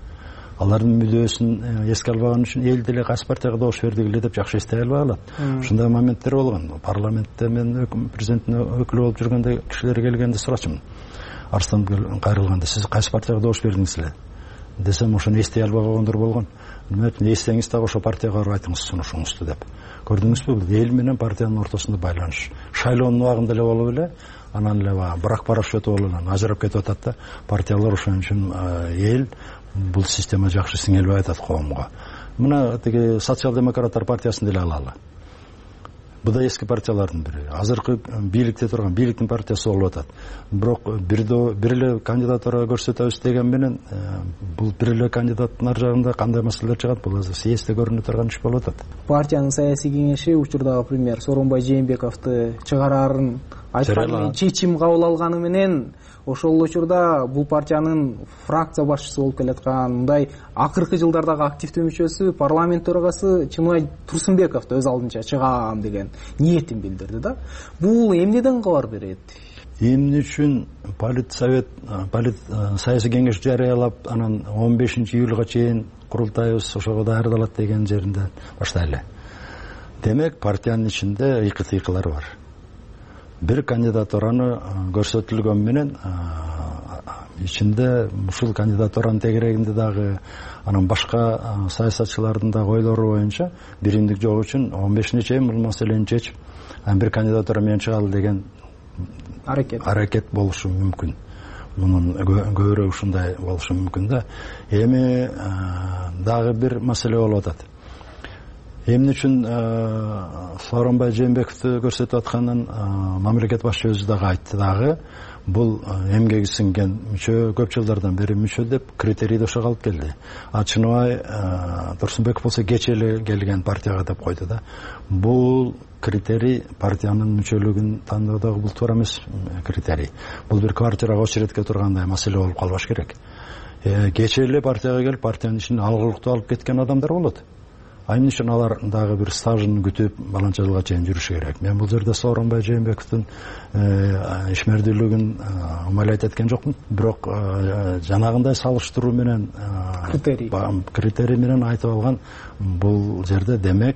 алардын мүдөөсүн эске албаган үчүн эл деле кайсы партияга добуш бердик эле деп жакшы эстей албай калат. Ушундай моменттер болгон. Парламентте мен президенттин өкүлү болуп жүргөндө кишилер келгенде сурачумун. Арстан кайрылганда сиз кайсы партияга добуш бердиңиз эле десем, ошону эстей албай калгандар болгон. Эстеңиз дагы ошо партияга барып айтыңыз сунушуңузду деп. Көрдүңүзбү, бул эл менен партиянын ортосунда байланыш. Шайлоонун убагында эле болуп эле, анан эле брак парашюты болуп эле ажырап кетип атат да. Партиялар ошон үчүн эл бул система жакшы сиңелбей атат коомго. Мына тиги социал-демократтар партиясын деле алалы. Бул да эски партиялардын бири. Азыркы бийликте турган бийликтин партиясы болуп атат. Бирок бир эле кандидатура көрсөтөбүз деген менен бул бир эле кандидаттын ар жагында кандай маселелер чыгат, бул азыр съездде көрүнүп турган иш болуп атат. Партиянын саясий кеңеши учурдагы премьер Сооронбай Жээнбековду чыгарарын айткан, чечим кабыл алганы менен ошол учурда бул партиянын фракция башчысы болуп келаткан, мындай акыркы жылдардагы активдүү мүчөсү парламент төрагасы Чыныбай Турсунбеков да өз алдынча чыгам деген ниетин билдирди да. Бул эмнеден кабар берет? Эмне үчүн политсовет, саясий кеңеш жарыялап, анан 15 июлга чейин курултайыбыз ошого даярдалат деген жеринде баштайлы. Демек, партиянын ичинде ыйкы-тыйкылар бар. Бир кандидатураны көрсөтүлгөн менен ичинде ушул кандидатуранын тегерегинде дагы анан башка саясатчылардын да ойлору боюнча биримдик жок үчүн 15-не чейин бул маселени чечип, бир кандидатура менен чыгалы деген аракет болушу мүмкүн. Мунун көбүрөөк ушундай болушу мүмкүн да. Эми дагы бир маселе болуп атат. Эмне үчүн Сооронбай Жээнбековду көрсөтүп атканын мамлекет башчы өзү дагы айтты дагы. Бул эмгеги сиңген мүчө, көп жылдардан бери мүчө деп критерийди ошого алып келди. Чыныбай Турсунбеков болсо кече эле келген партияга деп койду да. Бул критерий партиянын мүчөлүгүн тандоодогу бул туура эмес критерий. Бул бир квартирага очередке тургандай маселе болуп калбаш керек. Кече эле партияга келип, партиянын ичине алгылыктуу алып кеткен адамдар болот. Айны үчүн алар дагы бир стажын күтүп баланча жылга чейин жүрүшү керек. Мен бул жерде Сооронбай Жээнбековдун ишмердүүлүгүн умалайт эткен жокмун. Бирок жанагындай салыштыруу менен критерий менен айтып алган бул жерде демек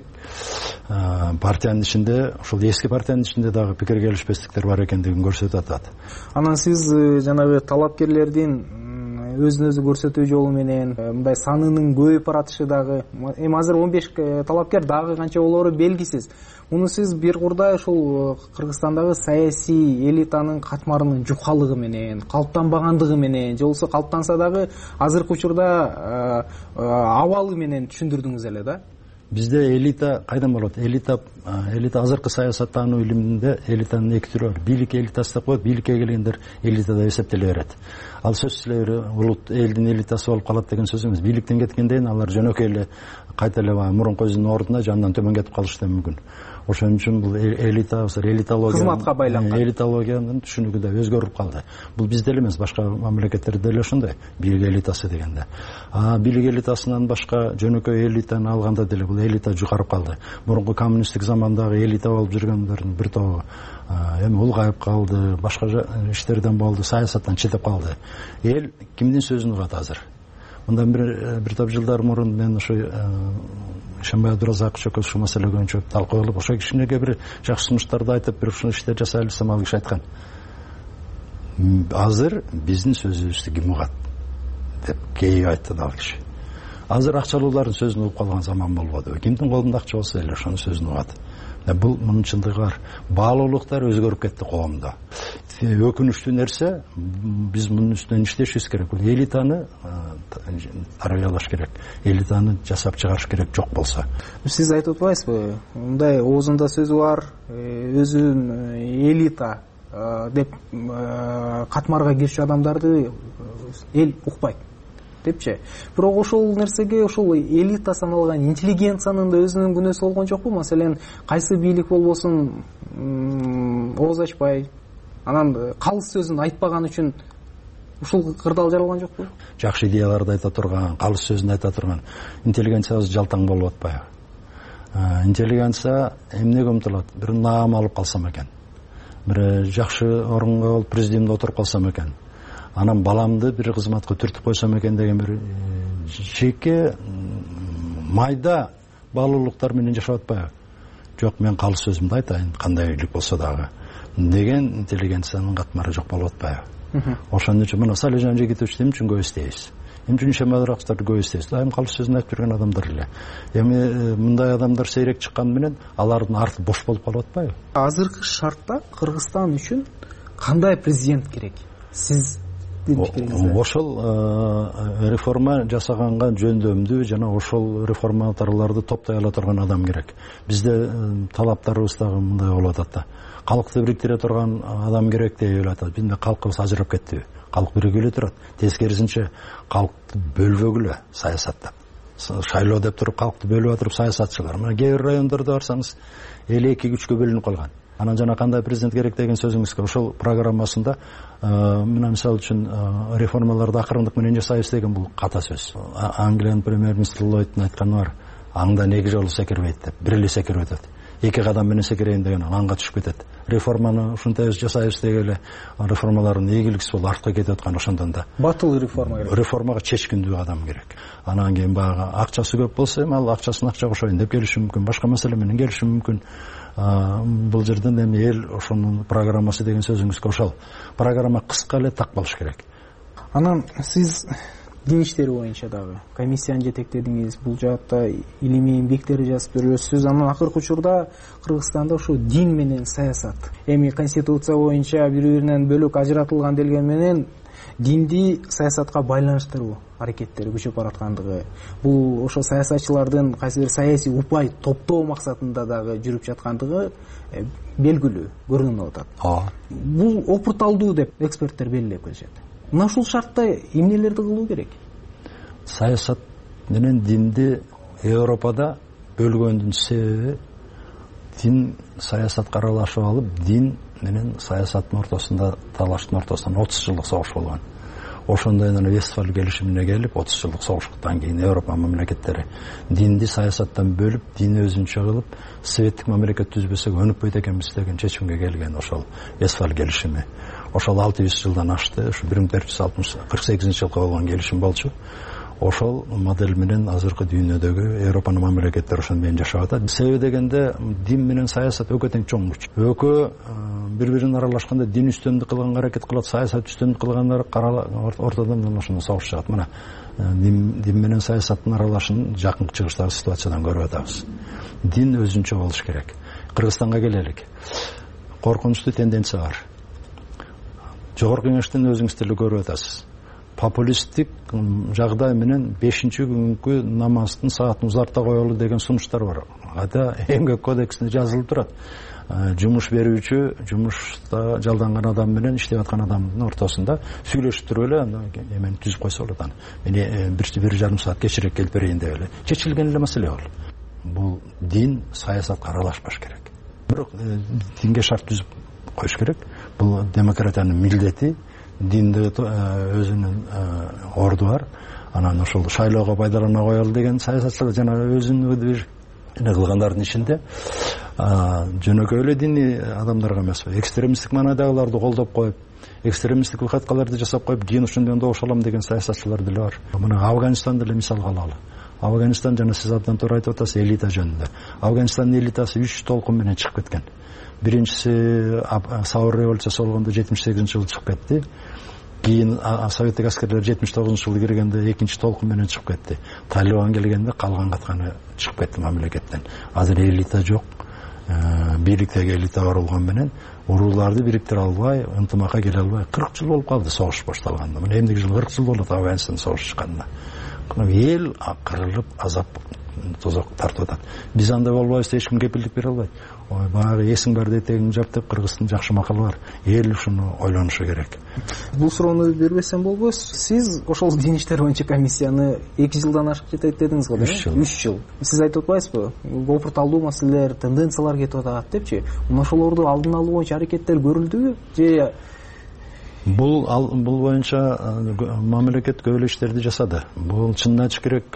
партиянын ичинде, ушул эски партиянын ичинде дагы пикир келишпестиктер бар экендигин көрсөтүп атат. Анан сиз жанагы талапкерлердин өзүн өзү көрсөтүү жолу менен мындай санынын көбөйүп баратышы дагы, эми азыр 15 талапкер дагы канча болоору белгисиз. Муну сиз бир курдай ушул Кыргызстандагы саясий элитанын катмарынын жукалыгы менен, калыптанбагандыгы менен, же болбосо калыптанса дагы азыркы учурда абалы менен түшүндүрдүңүз эле да. Бизде элита кайдан болот? Элита азыркы саясаттануу илиминде элитанын эки түрү бар. Бийлик элитасы деп коет, бийликке келгендер элита деп эсептеле берет. Ал сөзсүз эле улут элдин элитасы болуп калат деген сөз эмес. Бийликтен кеткенден алар жөнөкөй эле кайта эле мурунку өзүнүн ордуна жандан төмөн кетип калышы да мүмкүн. Ошон үчүн бул элитология, кызматка байланган элитологиянын түшүнүгү да өзгөрүп калды. Бул бизде эле эмес, башка мамлекеттерде эле ошондой бийлик элитасы дегенде. Бийлик элитасынан башка жөнөкөй элитаны алганда деле бул элита жугарып калды. Мурунку коммунисттик замандагы элита болуп жүргөндөрдүн бир тобу эми улгайып калды, башка иштерден болду, саясаттан четип калды. Эл кимдин сөзүн угат азыр? Мындан бир топ жылдар мурун мен ошо Шамбай Абдуразаков экөөбүз ушул маселе боюнча талкуу кылып, ошо кишиге бир жакшы сунуштарды айтып, бир ушул иштерди жасайлы десем, ал киши айткан: азыр биздин сөзүбүздү ким угат деп кейип айтты да ал киши. Азыр акчалуулардын сөзүн угуп калган заман болбодубу? Кимдин колунда акча болсо эле ошонун сөзүн угат. Бул мунун чындыгы бар. Баалуулуктар өзгөрүп кетти коомдо. Өкүнүчтүү нерсе, биз мунун үстүнөн иштешибиз керек. Бул элитаны тарбиялаш керек. Элитаны жасап чыгарыш керек жок болсо. Сиз айтып атпайсызбы? Мындай оозунда сөзү бар, өзүн элита деп катмарга кирчү адамдарды эл укпайт депчи. Бирок ошол нерсеге ошол элита саналган интеллигенциянын да өзүнүн күнөөсү болгон жокпу? Маселен, кайсы бийлик болбосун ооз ачпай, анан калыс сөзүн айтпаган үчүн ушул кырдаал жаралган жокпу? Жакшы идеяларды айта турган, калыс сөзүн айта турган интеллигенциябыз жалтаң болуп атпайбы? Интеллигенция эмнеге умтулат? Бир наам алып калсам экен, бир жакшы орунга болуп президиумда отуруп калсам экен, анан баламды бир кызматка түртүп койсом экен деген бир жеке майда баалуулуктар менен жашап атпайбы? Жок, мен калыс сөзүмдү айтайын, кандай үйлүк болсо дагы деген интеллигенциянын катмары жок болуп атпайбы? Ошон үчүн мына Салижан Жигитович эмне үчүн көп эстейбиз? Эмне үчүн шемадарактарды көп эстейбиз? Айым калыс сөзүн айтып жүргөн адамдар эле. Эми мындай адамдар сейрек чыккан менен алардын арты бош болуп калып атпайбы? Азыркы шартта Кыргызстан үчүн кандай президент керек? Сиз ошол реформа жасаганга жөндөмдүү жана ошол реформаторлорду топтой ала турган адам керек. Бизде талаптарыбыз дагы мындай болуп атат да. Калкты бириктире турган адам керек деп атат. Бизде калкыбыз ажырап кеттиби? Калк биригип турат. Тескерисинче калкты бөлбөгүлө саясатта. Шайлоо деп туруп калкты бөлүп атырып саясатчылар. Мына кээ бир райондордо барсаңыз эл эки күчкө бөлүнүп калган. Анан жана кандай президент керек деген сөзүңүзгө ошол программасында мына мисалы үчүн реформаларды акырындык менен жасайбыз деген бул ката сөз. Англиянын премьер-министри Ллойдтун айтканы бар. Аңдан эки жолу секирбейт деп, бир эле секирип өтөт. Эки кадам менен секирейин деген аңга түшүп кетет. Реформаны ушунтай жасайбыз деген эле реформалардын ийгиликсиз болуп артка кетип аткан ошондон да. Батыл реформа керек. Реформага чечкиндүү адам керек. Анан кийин баягы акчасы көп болсо эми ал акчасын акча кошоюн деп келиши мүмкүн, башка маселе менен келиши мүмкүн. Бул жерден эми эл ошонун программасы деген сөзүңүзгө ошол. Программа кыска эле так болуш керек. Анан сиз дин иштери боюнча дагы комиссияны жетектедиңиз, бул жаатта илимий эмгектерди жазып жүрөсүз. Анан акыркы учурда Кыргызстанда ошо дин менен саясат, эми конституция боюнча бири-биринен бөлөк ажыратылган делген менен динди саясатка байланыштыруу аракеттери күчөп бараткандыгы, бул ошо саясатчылардын кайсы бир саясий упай топтоо максатында дагы жүрүп жаткандыгы белгилүү көрүнүп атат. Бул опурталдуу деп эксперттер белгилеп келишет. Мына ушул шартта эмнелерди кылуу керек? Саясат менен динди Европада бөлгөндүн себеби дин саясатка аралашып алып, дин менен саясаттын ортосунда, талаштын ортосунда 30 жылдык согуш болгон. Ошондой Вестфаль келишимине келип 30 жылдык согуштан кийин Европа мамлекеттери динди саясаттан бөлүп, дин өзүнчө кылып, советтик мамлекет түзбөсөк өнүкпөйт экенбиз деген чечимге келген ошол Вестфаль келишими. Ошол 600 жылдан ашты. Ушу 1448-жылкы болгон келишим болчу. Ошол модель менен азыркы дүйнөдөгү Европанын мамлекеттери ошону менен жашап атат. Себеби дегенде дин менен саясат өкө тең чоң күч. Өкө бири-бирин аралашканда дин үстөмдүк кылганга аракет кылат, саясат үстөмдүк кылгандар ортодон ошондо согуш чыгат. Мына дин менен саясаттын аралашын жакын чыгыштагы ситуациядан көрүп атабыз. Дин өзүнчө болуш керек. Кыргызстанга келелик. Коркунучтуу тенденция бар. Жогорку кеңештен өзүңүз деле көрүп атасыз. Популисттик жагдай менен 5-күнкү намаздын саатын узарта коелу деген сунуштар бар. Ада эмгек кодексинде жазылып турат. Жумуш берүүчү, жумушта жалданган адам менен иштеп аткан адамдын ортосунда сүйлөшүп туруп эле эмени түзүп койсо болот аны. Мени 1,5 саат кечирээк келип берейин деп эле. Чечилген эле маселе бол. Бул дин саясатка аралашпаш керек. Бирок динге шарт түзүп коюш керек. Бул демократиянын милдети, динде өзүнүн орду бар. Анан ошол шайлоого пайдалана коелу деген саясатчылар жана өзүнүн бир кылгандардын ичинде жөнөкөй эле диний адамдарга эмес, экстремисттик маанайдагыларды колдоп коюп, экстремисттик выкаткаларды жасап коюп, дин ушундан добуш алам деген саясатчылар деле бар. Мына Афганистанды эле мисалга алалы. Афганистан жана сиз абдан туура айтып атасыз, элита жөнүндө. Афганистандын элитасы 3 толкун менен чыгып кеткен. Биринчиси Саур революциясы болгондо 78-жылы чыгып кетти. Кийин советтик аскерлер 79-жылы киргенде экинчи толкун менен чыгып кетти. Талибан келгенде калган катканы чыгып кетти мамлекеттен. Азыр элита жок. Бийликтеги элита бар болгон менен урууларды бириктире албай, ынтымакка келе албай 40 жыл болуп калды согуш башталганда. Мына эмдиги жыл 40 жыл болот Афганистан согуш чыкканына. Эл кырылып, азап тозок тартып атат. Биз андай болбойбуз деп эч ким кепилдик бере албайт. Баягы эсиң бар этегиң жап деп Кыргыздын жакшы макалы бар. Эл ушуну ойлонушу керек. Бул суроону бербесем болбойт. Сиз ошол дин иштери боюнча комиссияны 2 жылдан ашык жетет дедиңиз го, 3 жыл. Сиз айтып атпайсызбы? Опурталдуу маселелер, тенденциялар кетип атат депчи. Мына ошолорду алдын алуу боюнча аракеттер көрүлдүбү? Же Бул боюнча мамлекет көп эле иштерди жасады. Бул чынын айтыш керек,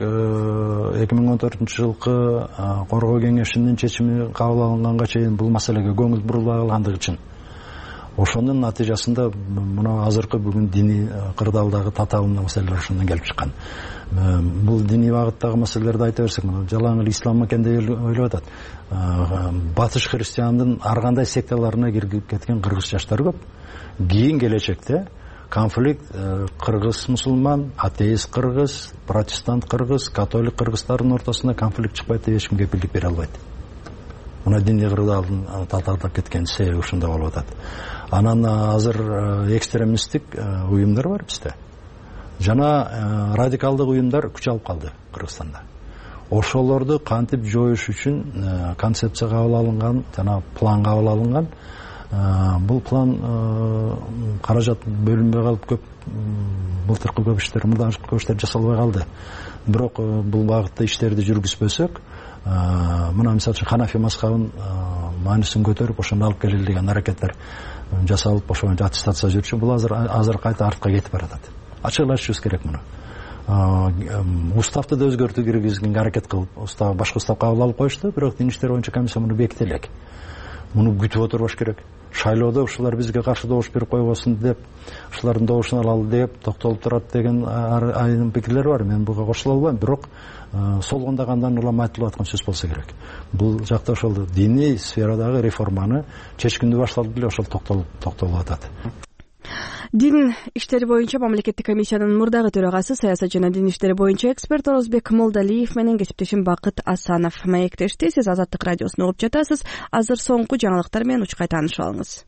2014-жылкы коргоо кеңешинин чечими кабыл алынганга чейин бул маселеге көңүл бурулбай калгандыгы үчүн. ошонун натыйжасында мына азыркы бүгүн диний кырдаалдагы татаалымдуу маселелер ошондон келип чыккан. Бул диний багыттагы маселелерди айта берсек, жалаң эле ислам экен деп ойлоп атат. Батыш христиандын ар кандай секталарына кирип кеткен кыргыз жаштар көп. Кийин келечекте конфликт кыргыз мусулман, атеист кыргыз, протестант кыргыз, католик кыргыздардын ортосунда конфликт чыкпайт деп эч ким кепилдик бере албайт. Мына диний кырдаалдын татаалдап кеткен себеби ушунда болуп атат. Анан азыр экстремисттик уюмдар бар бизде. Жана радикалдык уюмдар күч алып калды Кыргызстанда. Ошолорду кантип жоюш үчүн концепция кабыл алынган, жана план кабыл алынган. Бул план каражат бөлүнбөй калып, көп былтыркы көп иштер, мурдагы көп иштер жасалбай калды. Бирок бул багытта иштерди жүргүзбөсөк, мына мисалы үчүн Ханафи мазхабын маанисин көтөрүп ошону алып келели деген аракеттер жасалып, ошону аттестация жүрчү. Бул азыр кайта артка кетип баратат. Ачыклашыбыз керек муну. Уставды да өзгөртүү киргизгенге аракет кылып, башка устав кабыл алып коюшту, бирок дин иштери боюнча комиссия муну беките элек. Муну күтүп отурбаш керек. Шайлоодо ушулар бизге каршы добуш берип койбосун деп, ушулардын добушун алалы деп токтолуп турат деген айрым пикирлер бар. Мен буга кошула албайм, бирок солгондогандан улам айтылып аткан сөз болсо керек. Бул жакта ошол диний сферадагы реформаны чечкиндүү башталды деле ошол токтолуп атат. Дин иштери боюнча мамлекеттик комиссиянын мурдагы төрагасы, саясат жана дин иштери боюнча эксперт Орозбек Молдалиев менен кесиптешим Бакыт Асанов маектешти. Сиз Азаттык радиосун угуп жатасыз. Азыр соңку жаңылыктар менен учкай таанышып алыңыз.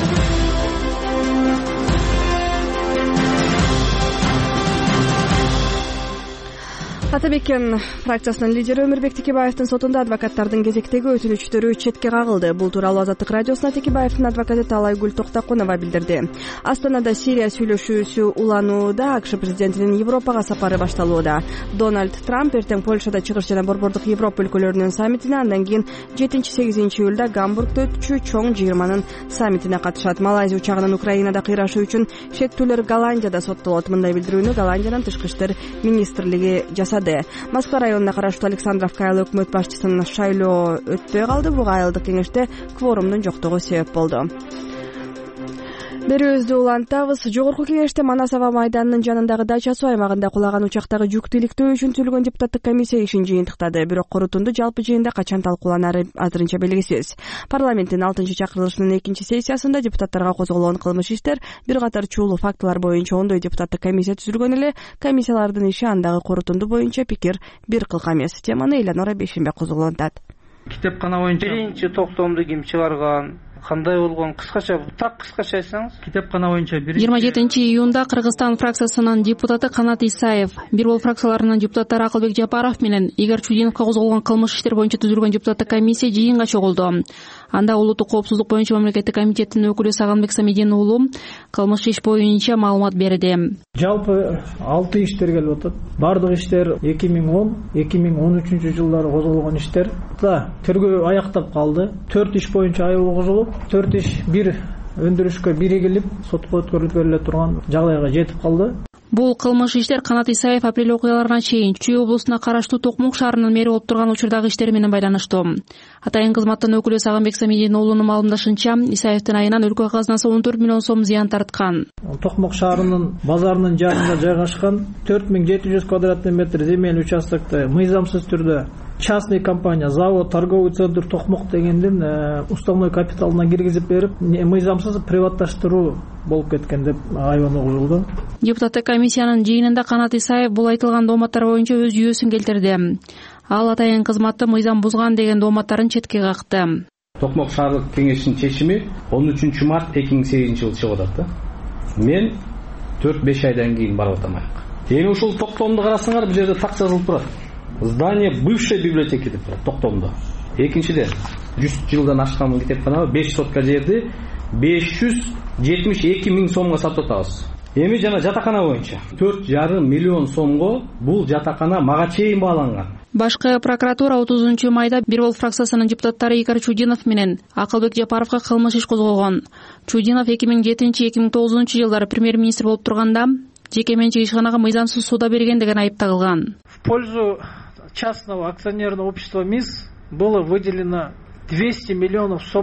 Атабекен фракциясынын лидери Өмүрбек Текебаевдин сотунда адвокаттардын кезектеги өтүнүчтөрү четке кагылды. Бул тууралуу Азаттык радиосуна Текебаевдин адвокаты Талайгүл Токтокунова билдирди. Астанада Сирия сүйлөшүүсү уланууда, АКШ президентинин Европага сапары башталууда. Дональд Трамп эртең Польшада чыгыш жана борбордук Европа өлкөлөрүнүн саммитине, андан кийин 7-8 июлда Гамбургдо өтчү чоң жыйырманын саммитине катышат. Малайзия учагынын Украинада кыйрашуу үчүн шектүүлөр Голландияда соттолот. Мындай билдирүүнү Голландиянын тышкы иштер министрлиги жасады. Москва районуна караштуу Александровка айыл өкмөт башчысынын шайлоо өтпөй калды. Буга айылдык кеңеште кворумдун жоктугу себеп болду. Берүүбүздү улантабыз. Жогорку кеңеште Манас аба майданынын жанындагы дача суу аймагында кулаган учактагы жүктү иликтөө үчүн түзүлгөн депутаттык комиссия ишин жыйынтыктады. Бирок корутунду жалпы жыйында качан талкууланары азырынча белгисиз. Парламенттин 6-чакырылышынын 2-сессиясында депутаттарга козголгон кылмыш иштер, бир катар чуулуу фактылар боюнча ондой депутаттык комиссия түзүлгөн эле. Комиссиялардын иши андагы корутунду боюнча пикир бир кылк эмес. Теманы Эланора Бешимбек козголонтат. Китепкана боюнча биринчи токтомду ким чыгарган, кандай болгон, кыскача, так кыскача айтсаңыз. Китепкана боюнча 27-июнда Кыргызстан фракциясынын депутаты Канат Исаев, бир бол фракцияларынын депутаттары Акылбек Жапаров менен Игорь Чудиновго козголгон кылмыш иштер боюнча түзүлгөн депутаттык комиссия жыйынга чогулду. Анда улуттук коопсуздук боюнча мамлекеттик комитеттин өкүлү Сагынбек Самидин уулу кылмыш иш боюнча маалымат берди. Жалпы 6 иштер келип атат. Бардык иштер 2010-2013 жылдары козголгон иштер. Тергөө аяктап калды. 4 иш боюнча айыл козголуп, 4 иш бир өндүрүшкө биригилип, сотко өткөрүлүп бериле турган жагдайга жетип калды. Бул кылмыш иштер Канат Исаев апрель окуяларына чейин Чүй облусуна караштуу Токмок шаарынын мэри болуп турган учурдагы иштери менен байланыштуу. Атайын кызматтын өкүлү Сагынбек Самидин уулунун маалымдашынча, Исаевдин айынан өлкө казынасы 14 миллион сом зыян тарткан. Токмок шаарынын базарынын жанында жайгашкан 4700 квадратный метр земель участокты мыйзамсыз түрдө частный компания, завод, торговый центр Токмок дегендин уставной капиталына киргизип берип, мыйзамсыз приватташтыруу болуп кеткен деп айбан угулду. Депутаттык комиссиянын жыйынында Канат Исаев бул айтылган дооматтар боюнча өз жүйөсүн келтирди. Ал атайын кызматты мыйзам бузган деген дооматтарын четке какты. Токмок шаардык кеңешинин чечими 13 март 2008 жылы чыгып атат. Мен 4-5 айдан кийин барып атам аяка. Эми ушул токтомду карасаңар, бул жерде так жазылып турат. Здание бывшей библиотеки деп турат токтомдо. Экинчиден 100 жылдан ашкан китепкана 5 сотка жерди 572 миң сомго сатып атабыз. Эми жана жатакана боюнча 4,5 миллион сомго бул жатакана мага чейин бааланган. Башкы прокуратура 30 майда бир бол фракциясынын депутаттары Игорь Чудинов менен Акылбек Жапаровго кылмыш иш козголгон. Чудинов 2007-2009 жылдары премьер-министр болуп турганда жеке менчик ишканага мыйзамсыз соода берген деген айып тагылган. В пользу частного акционерного общества МИС было выделено 200 миллионов сомов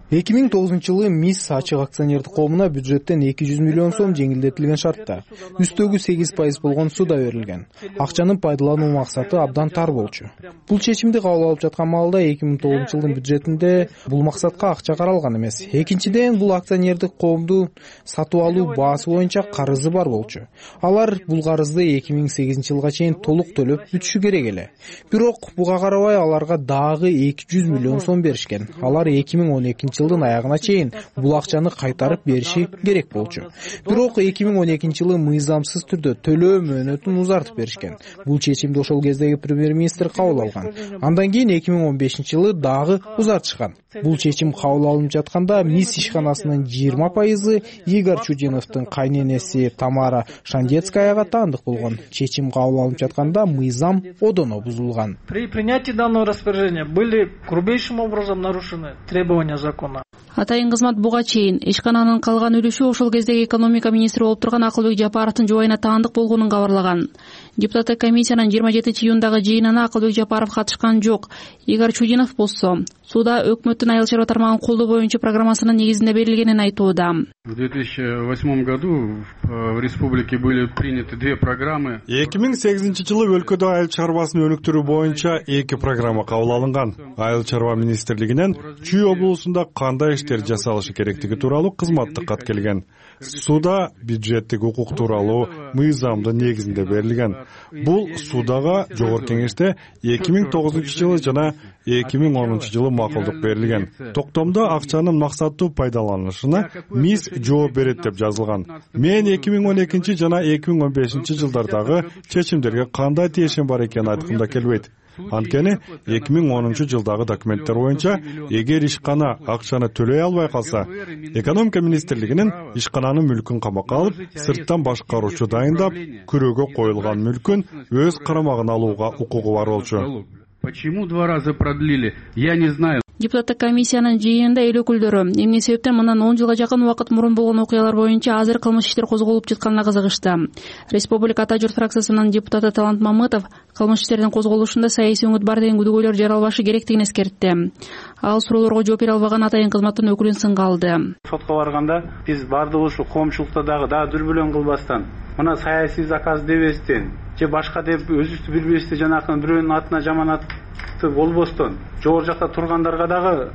2009 МИС ачык акционердик коомуна бюджеттен 200 миллион сом жеңилдетилген шартта үстөгү 8% болгон суда берилген. Акчанын пайдалануу максаты абдан тар болчу. Бул чечимди кабыл алып жаткан маалда 2009 жылдын бюджетинде бул максатка акча каралган эмес. Экинчиден, бул акционердик коомдун сатып алуу баасы боюнча карызы бар болчу. Алар бул карызды 2008 жылга чейин толук төлөп бүтүшү керек эле. Бирок буга карабай аларга дагы 200 миллион сом беришкен. Алар 2012 жылдын аягына чейин бул акчаны кайтарып бериши керек болчу. Бирок 2012 жылы мыйзамсыз түрдө төлөө мөөнөтүн узартып беришкен. Бул чечимди ошол кездеги премьер-министр кабыл алган. Андан кийин 2015 жылы дагы узартышкан. Бул чечим кабыл алынып жатканда МИС ишканасынын 20% Игорь Чудиновдун кайненеси Тамара Шандецкаяга таандык болгон. Чечим кабыл алынып жатканда мыйзам одоно бузулган. При принятии данного распоряжения были грубейшим образом нарушены требования закона. Атайын кызмат буга чейин ишкананын калган үлүшү ошол кездеги экономика министри болуп турган Акылбек Жапаровдун жубайына таандык болгонун кабарлаган. Депутаттык комиссиянын 27-июндагы жыйынына Акылбек Жапаров катышкан жок. Игорь Чудинов болсо суда өкмөттүн айыл чарба тармагын колдоо боюнча программасынын негизинде берилгенин айтууда. В 2008 году в республике были приняты две программы. 2008 жылы өлкөдө айыл чарбасын өнүктүрүү боюнча 2 программа кабыл алынган. Айыл чарба министрлигинен Чүй облусунда кандай иштер жасалышы керектиги тууралуу кызматтык кат келген. Суда бюджеттик укук тууралуу мыйзамдын негизинде берилген. Бул судага жогорку кеңеште 2009 жылы жана 2010 жылы макулдук берилген. Токтомдо акчанын максаттуу пайдаланылышына МИС жооп берет деп жазылган. Мен 2012 жана 2015 жылдардагы чечимдерге кандай тиешем бар экенин айткымда келбейт. Анткени 2010 жылдагы документтер боюнча эгер ишкана акчаны төлөй албай калса, экономика министрлигинин ишкананын мүлкүн камакка алып, сырттан башкаруучу дайындап, күрөөгө коюлган мүлкүн өз карамагына алууга укугу бар болчу. Почему 2 раза продлили? Я не знаю. Депутаттык комиссиянын жыйынында эл өкүлдөрү эмне себептен мындан 10 жылга жакын убакыт мурун болгон окуялар боюнча азыр кылмыш иштер козголуп жатканына кызыгышты. Республика Ата журт фракциясынын депутаты Талант Мамытов кылмыш иштердин козголушунда саясий өңүт бар деген күдүгөйлөр жаралбашы керектигин эскертти. Ал суроолорго жооп бере албаган атайын кызматтын өкүлүн сынга алды. Сотко барганда биз бардыгы ушу коомчулукта дагы дүрбөлөң кылбастан, мына саясий заказ дебестен же башка деп өзүбүздү билбестен жанакы бирөөнүн атына жаманатты болбостон жогору жакта тургандарга дагы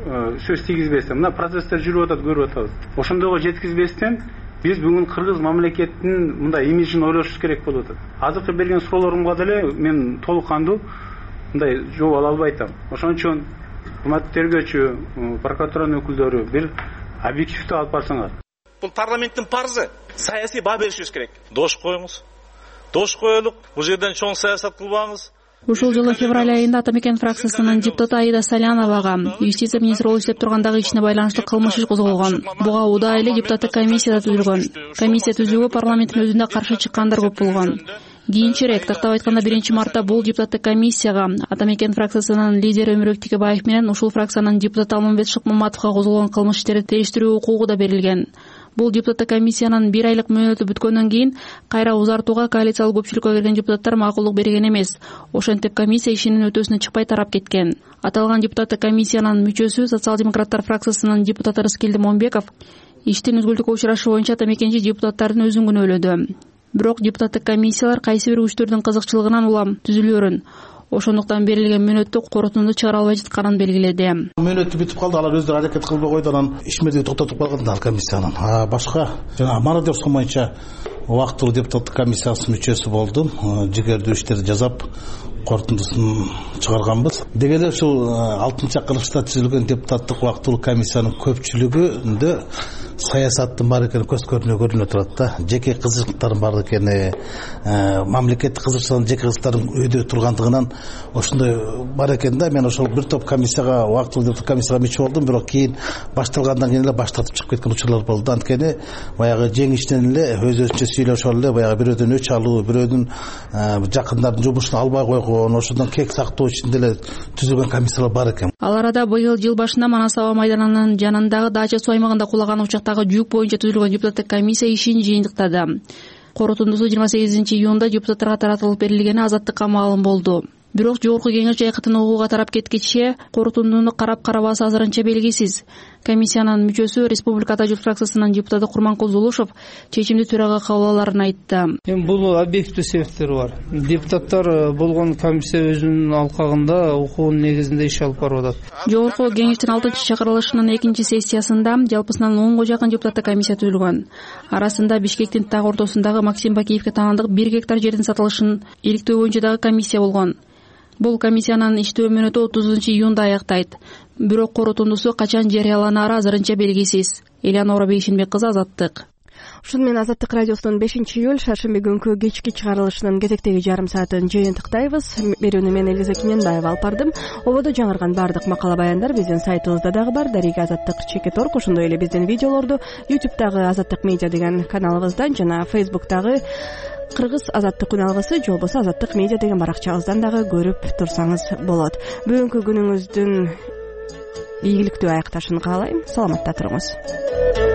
сөз тийгизбестен мына процесстер жүрүп атат, көрүп атабыз. Ошондойго жеткизбестен биз бүгүн кыргыз мамлекетинин мындай имиджин ойлошубуз керек болуп атат. Азыркы берген суроолорумга деле мен толук кандуу мындай жооп ала албай атам. Ошон үчүн урматтуу тергөөчү, прокуратуранын өкүлдөрү бир объективдүү алып барсаңар. Бул парламенттин парзы, саясий баа беришибиз керек. Дош коюңуз. Дош коелук, бул жерден чоң саясат кылбаңыз. Ушул жылы февраль айында Атамекен фракциясынын депутаты Аида Саляновага юстиция министри болуп иштеп тургандагы ишине байланыштуу кылмыш иш козголгон. Буга удаа эле депутаттык комиссия түзүлгөн. Комиссия түзүүгө парламенттин өзүндө каршы чыккандар көп болгон. Кийинчерээк, тактап айтканда 1-мартта бул депутаттык комиссияга Атамекен фракциясынын лидери Өмүрбек Текебаев менен ушул фракциянын депутаты Алмамбет Шыкмаматовго козголгон кылмыш иштерди териштирүү укугу да берилген. Бул депутаттык комиссиянын 1 айлык мөөнөтү бүткөндөн кийин кайра узартууга коалициялык көпчүлүккө кирген депутаттар макулдук берген эмес. Ошентип комиссия ишинин өтөөсүнө чыкпай тарап кеткен. Аталган депутаттык комиссиянын мүчөсү социал-демократтар фракциясынын депутаты Рыскелди Момбеков иштин үзгүлтүккө учурашы боюнча Атамекенчи депутаттардын өзүн күнөөлөдү. Бирок депутаттык комиссиялар кайсы бир күчтөрдүн кызыкчылыгынан улам түзүлөөрүн, ошондуктан берилген мөөнөттү корутунду чыгара албай жатканын белгиледи. Мөөнөтү бүтүп калды, алар өздөрү аракет кылбай койду, анан ишмердиги токтотуп калган ал комиссиянын. Башка жана мародерство боюнча убактылуу депутаттык комиссиясынын мүчөсү болдум. Жигердүү иштерди жасап, корутундусун чыгарганбыз. Деги эле ушул 6-кылышта түзүлгөн депутаттык убактылуу комиссиянын көпчүлүгүндө саясаттын бар экени көз көрүнүп турат да. Жеке кызыкчылыктардын бар экени, мамлекеттик кызыкчылыктын жеке кызыкчылыктардын өйдө тургандыгынан ошондой бар экен да. Мен ошол бир топ комиссияга, убактылуу депутаттык комиссияга мүчө болдум, бирок кийин башталгандан кийин эле баш тартып чыгып кеткен учурлар болду. Анткени баягы жеңиштен эле өз-өзүнчө сүйлөшүп эле баягы бирөөдөн өч алуу, бирөөдүн жакындардын жумушун албай койгон, ошондон кек сактоо ичинде эле түзүлгөн комиссиялар бар экен. Ал арада быйыл жыл башында Манас аба майданынын жанындагы дача суу аймагында кулаган учактагы жүк боюнча түзүлгөн депутаттык комиссия ишин жыйынтыктады. Корутундусу 28-июнда депутаттарга таратылып берилгени азаттыкка маалым болду. бирок жогорку кеңеш жайкытын угууга тарап кеткече корутундууну карап карабасы азырынча белгисиз. Комиссиянын мүчөсү Республика Ата журт фракциясынын депутаты Курманкул Зулушев чечимди төрага кабыл алаарын айтты. Бул объективдүү себептери бар. Депутаттар болгон комиссия өзүнүн алкагында укуунун негизинде иш алып барып атат. Жогорку кеңештин 6-чакырылышынын 2-сессиясында жалпысынан 10го жакын депутаттык комиссия түзүлгөн. Арасында Бишкектин так ортосундагы Максим Бакиевке таандык 1 гектар жердин сатылышын иликтөө боюнча дагы комиссия болгон. Бул комиссиянын иштөө мөөнөтү 30-июнда аяктайт. Бирок корутундусу качан жарыяланары азырынча белгисиз. Элеонора Бейшенбек кызы, Азаттык. Ушуну менен Азаттык радиосунун 5-июль шаршемби күнкү кечки чыгарылышынын кезектеги жарым саатын жыйынтыктайбыз. Берүүнү мен Элиза Кененбаева алып бардым. Ободо жаңырган бардык макала баяндар биздин сайтыбызда дагы бар. Дарига Азаттык /торг, ошондой эле биздин видеолорду YouTube'дагы Азаттык медиа деген каналыбыздан жана Facebook'тагы Кыргыз Азаттык үналыбысы же болбосо Азаттык медиа деген баракчабыздан дагы көрүп турсаңыз болот. Бүгүнкү күнүңүздүн ийгиликтүү аякташын каалайм. Саламатта туруңуз.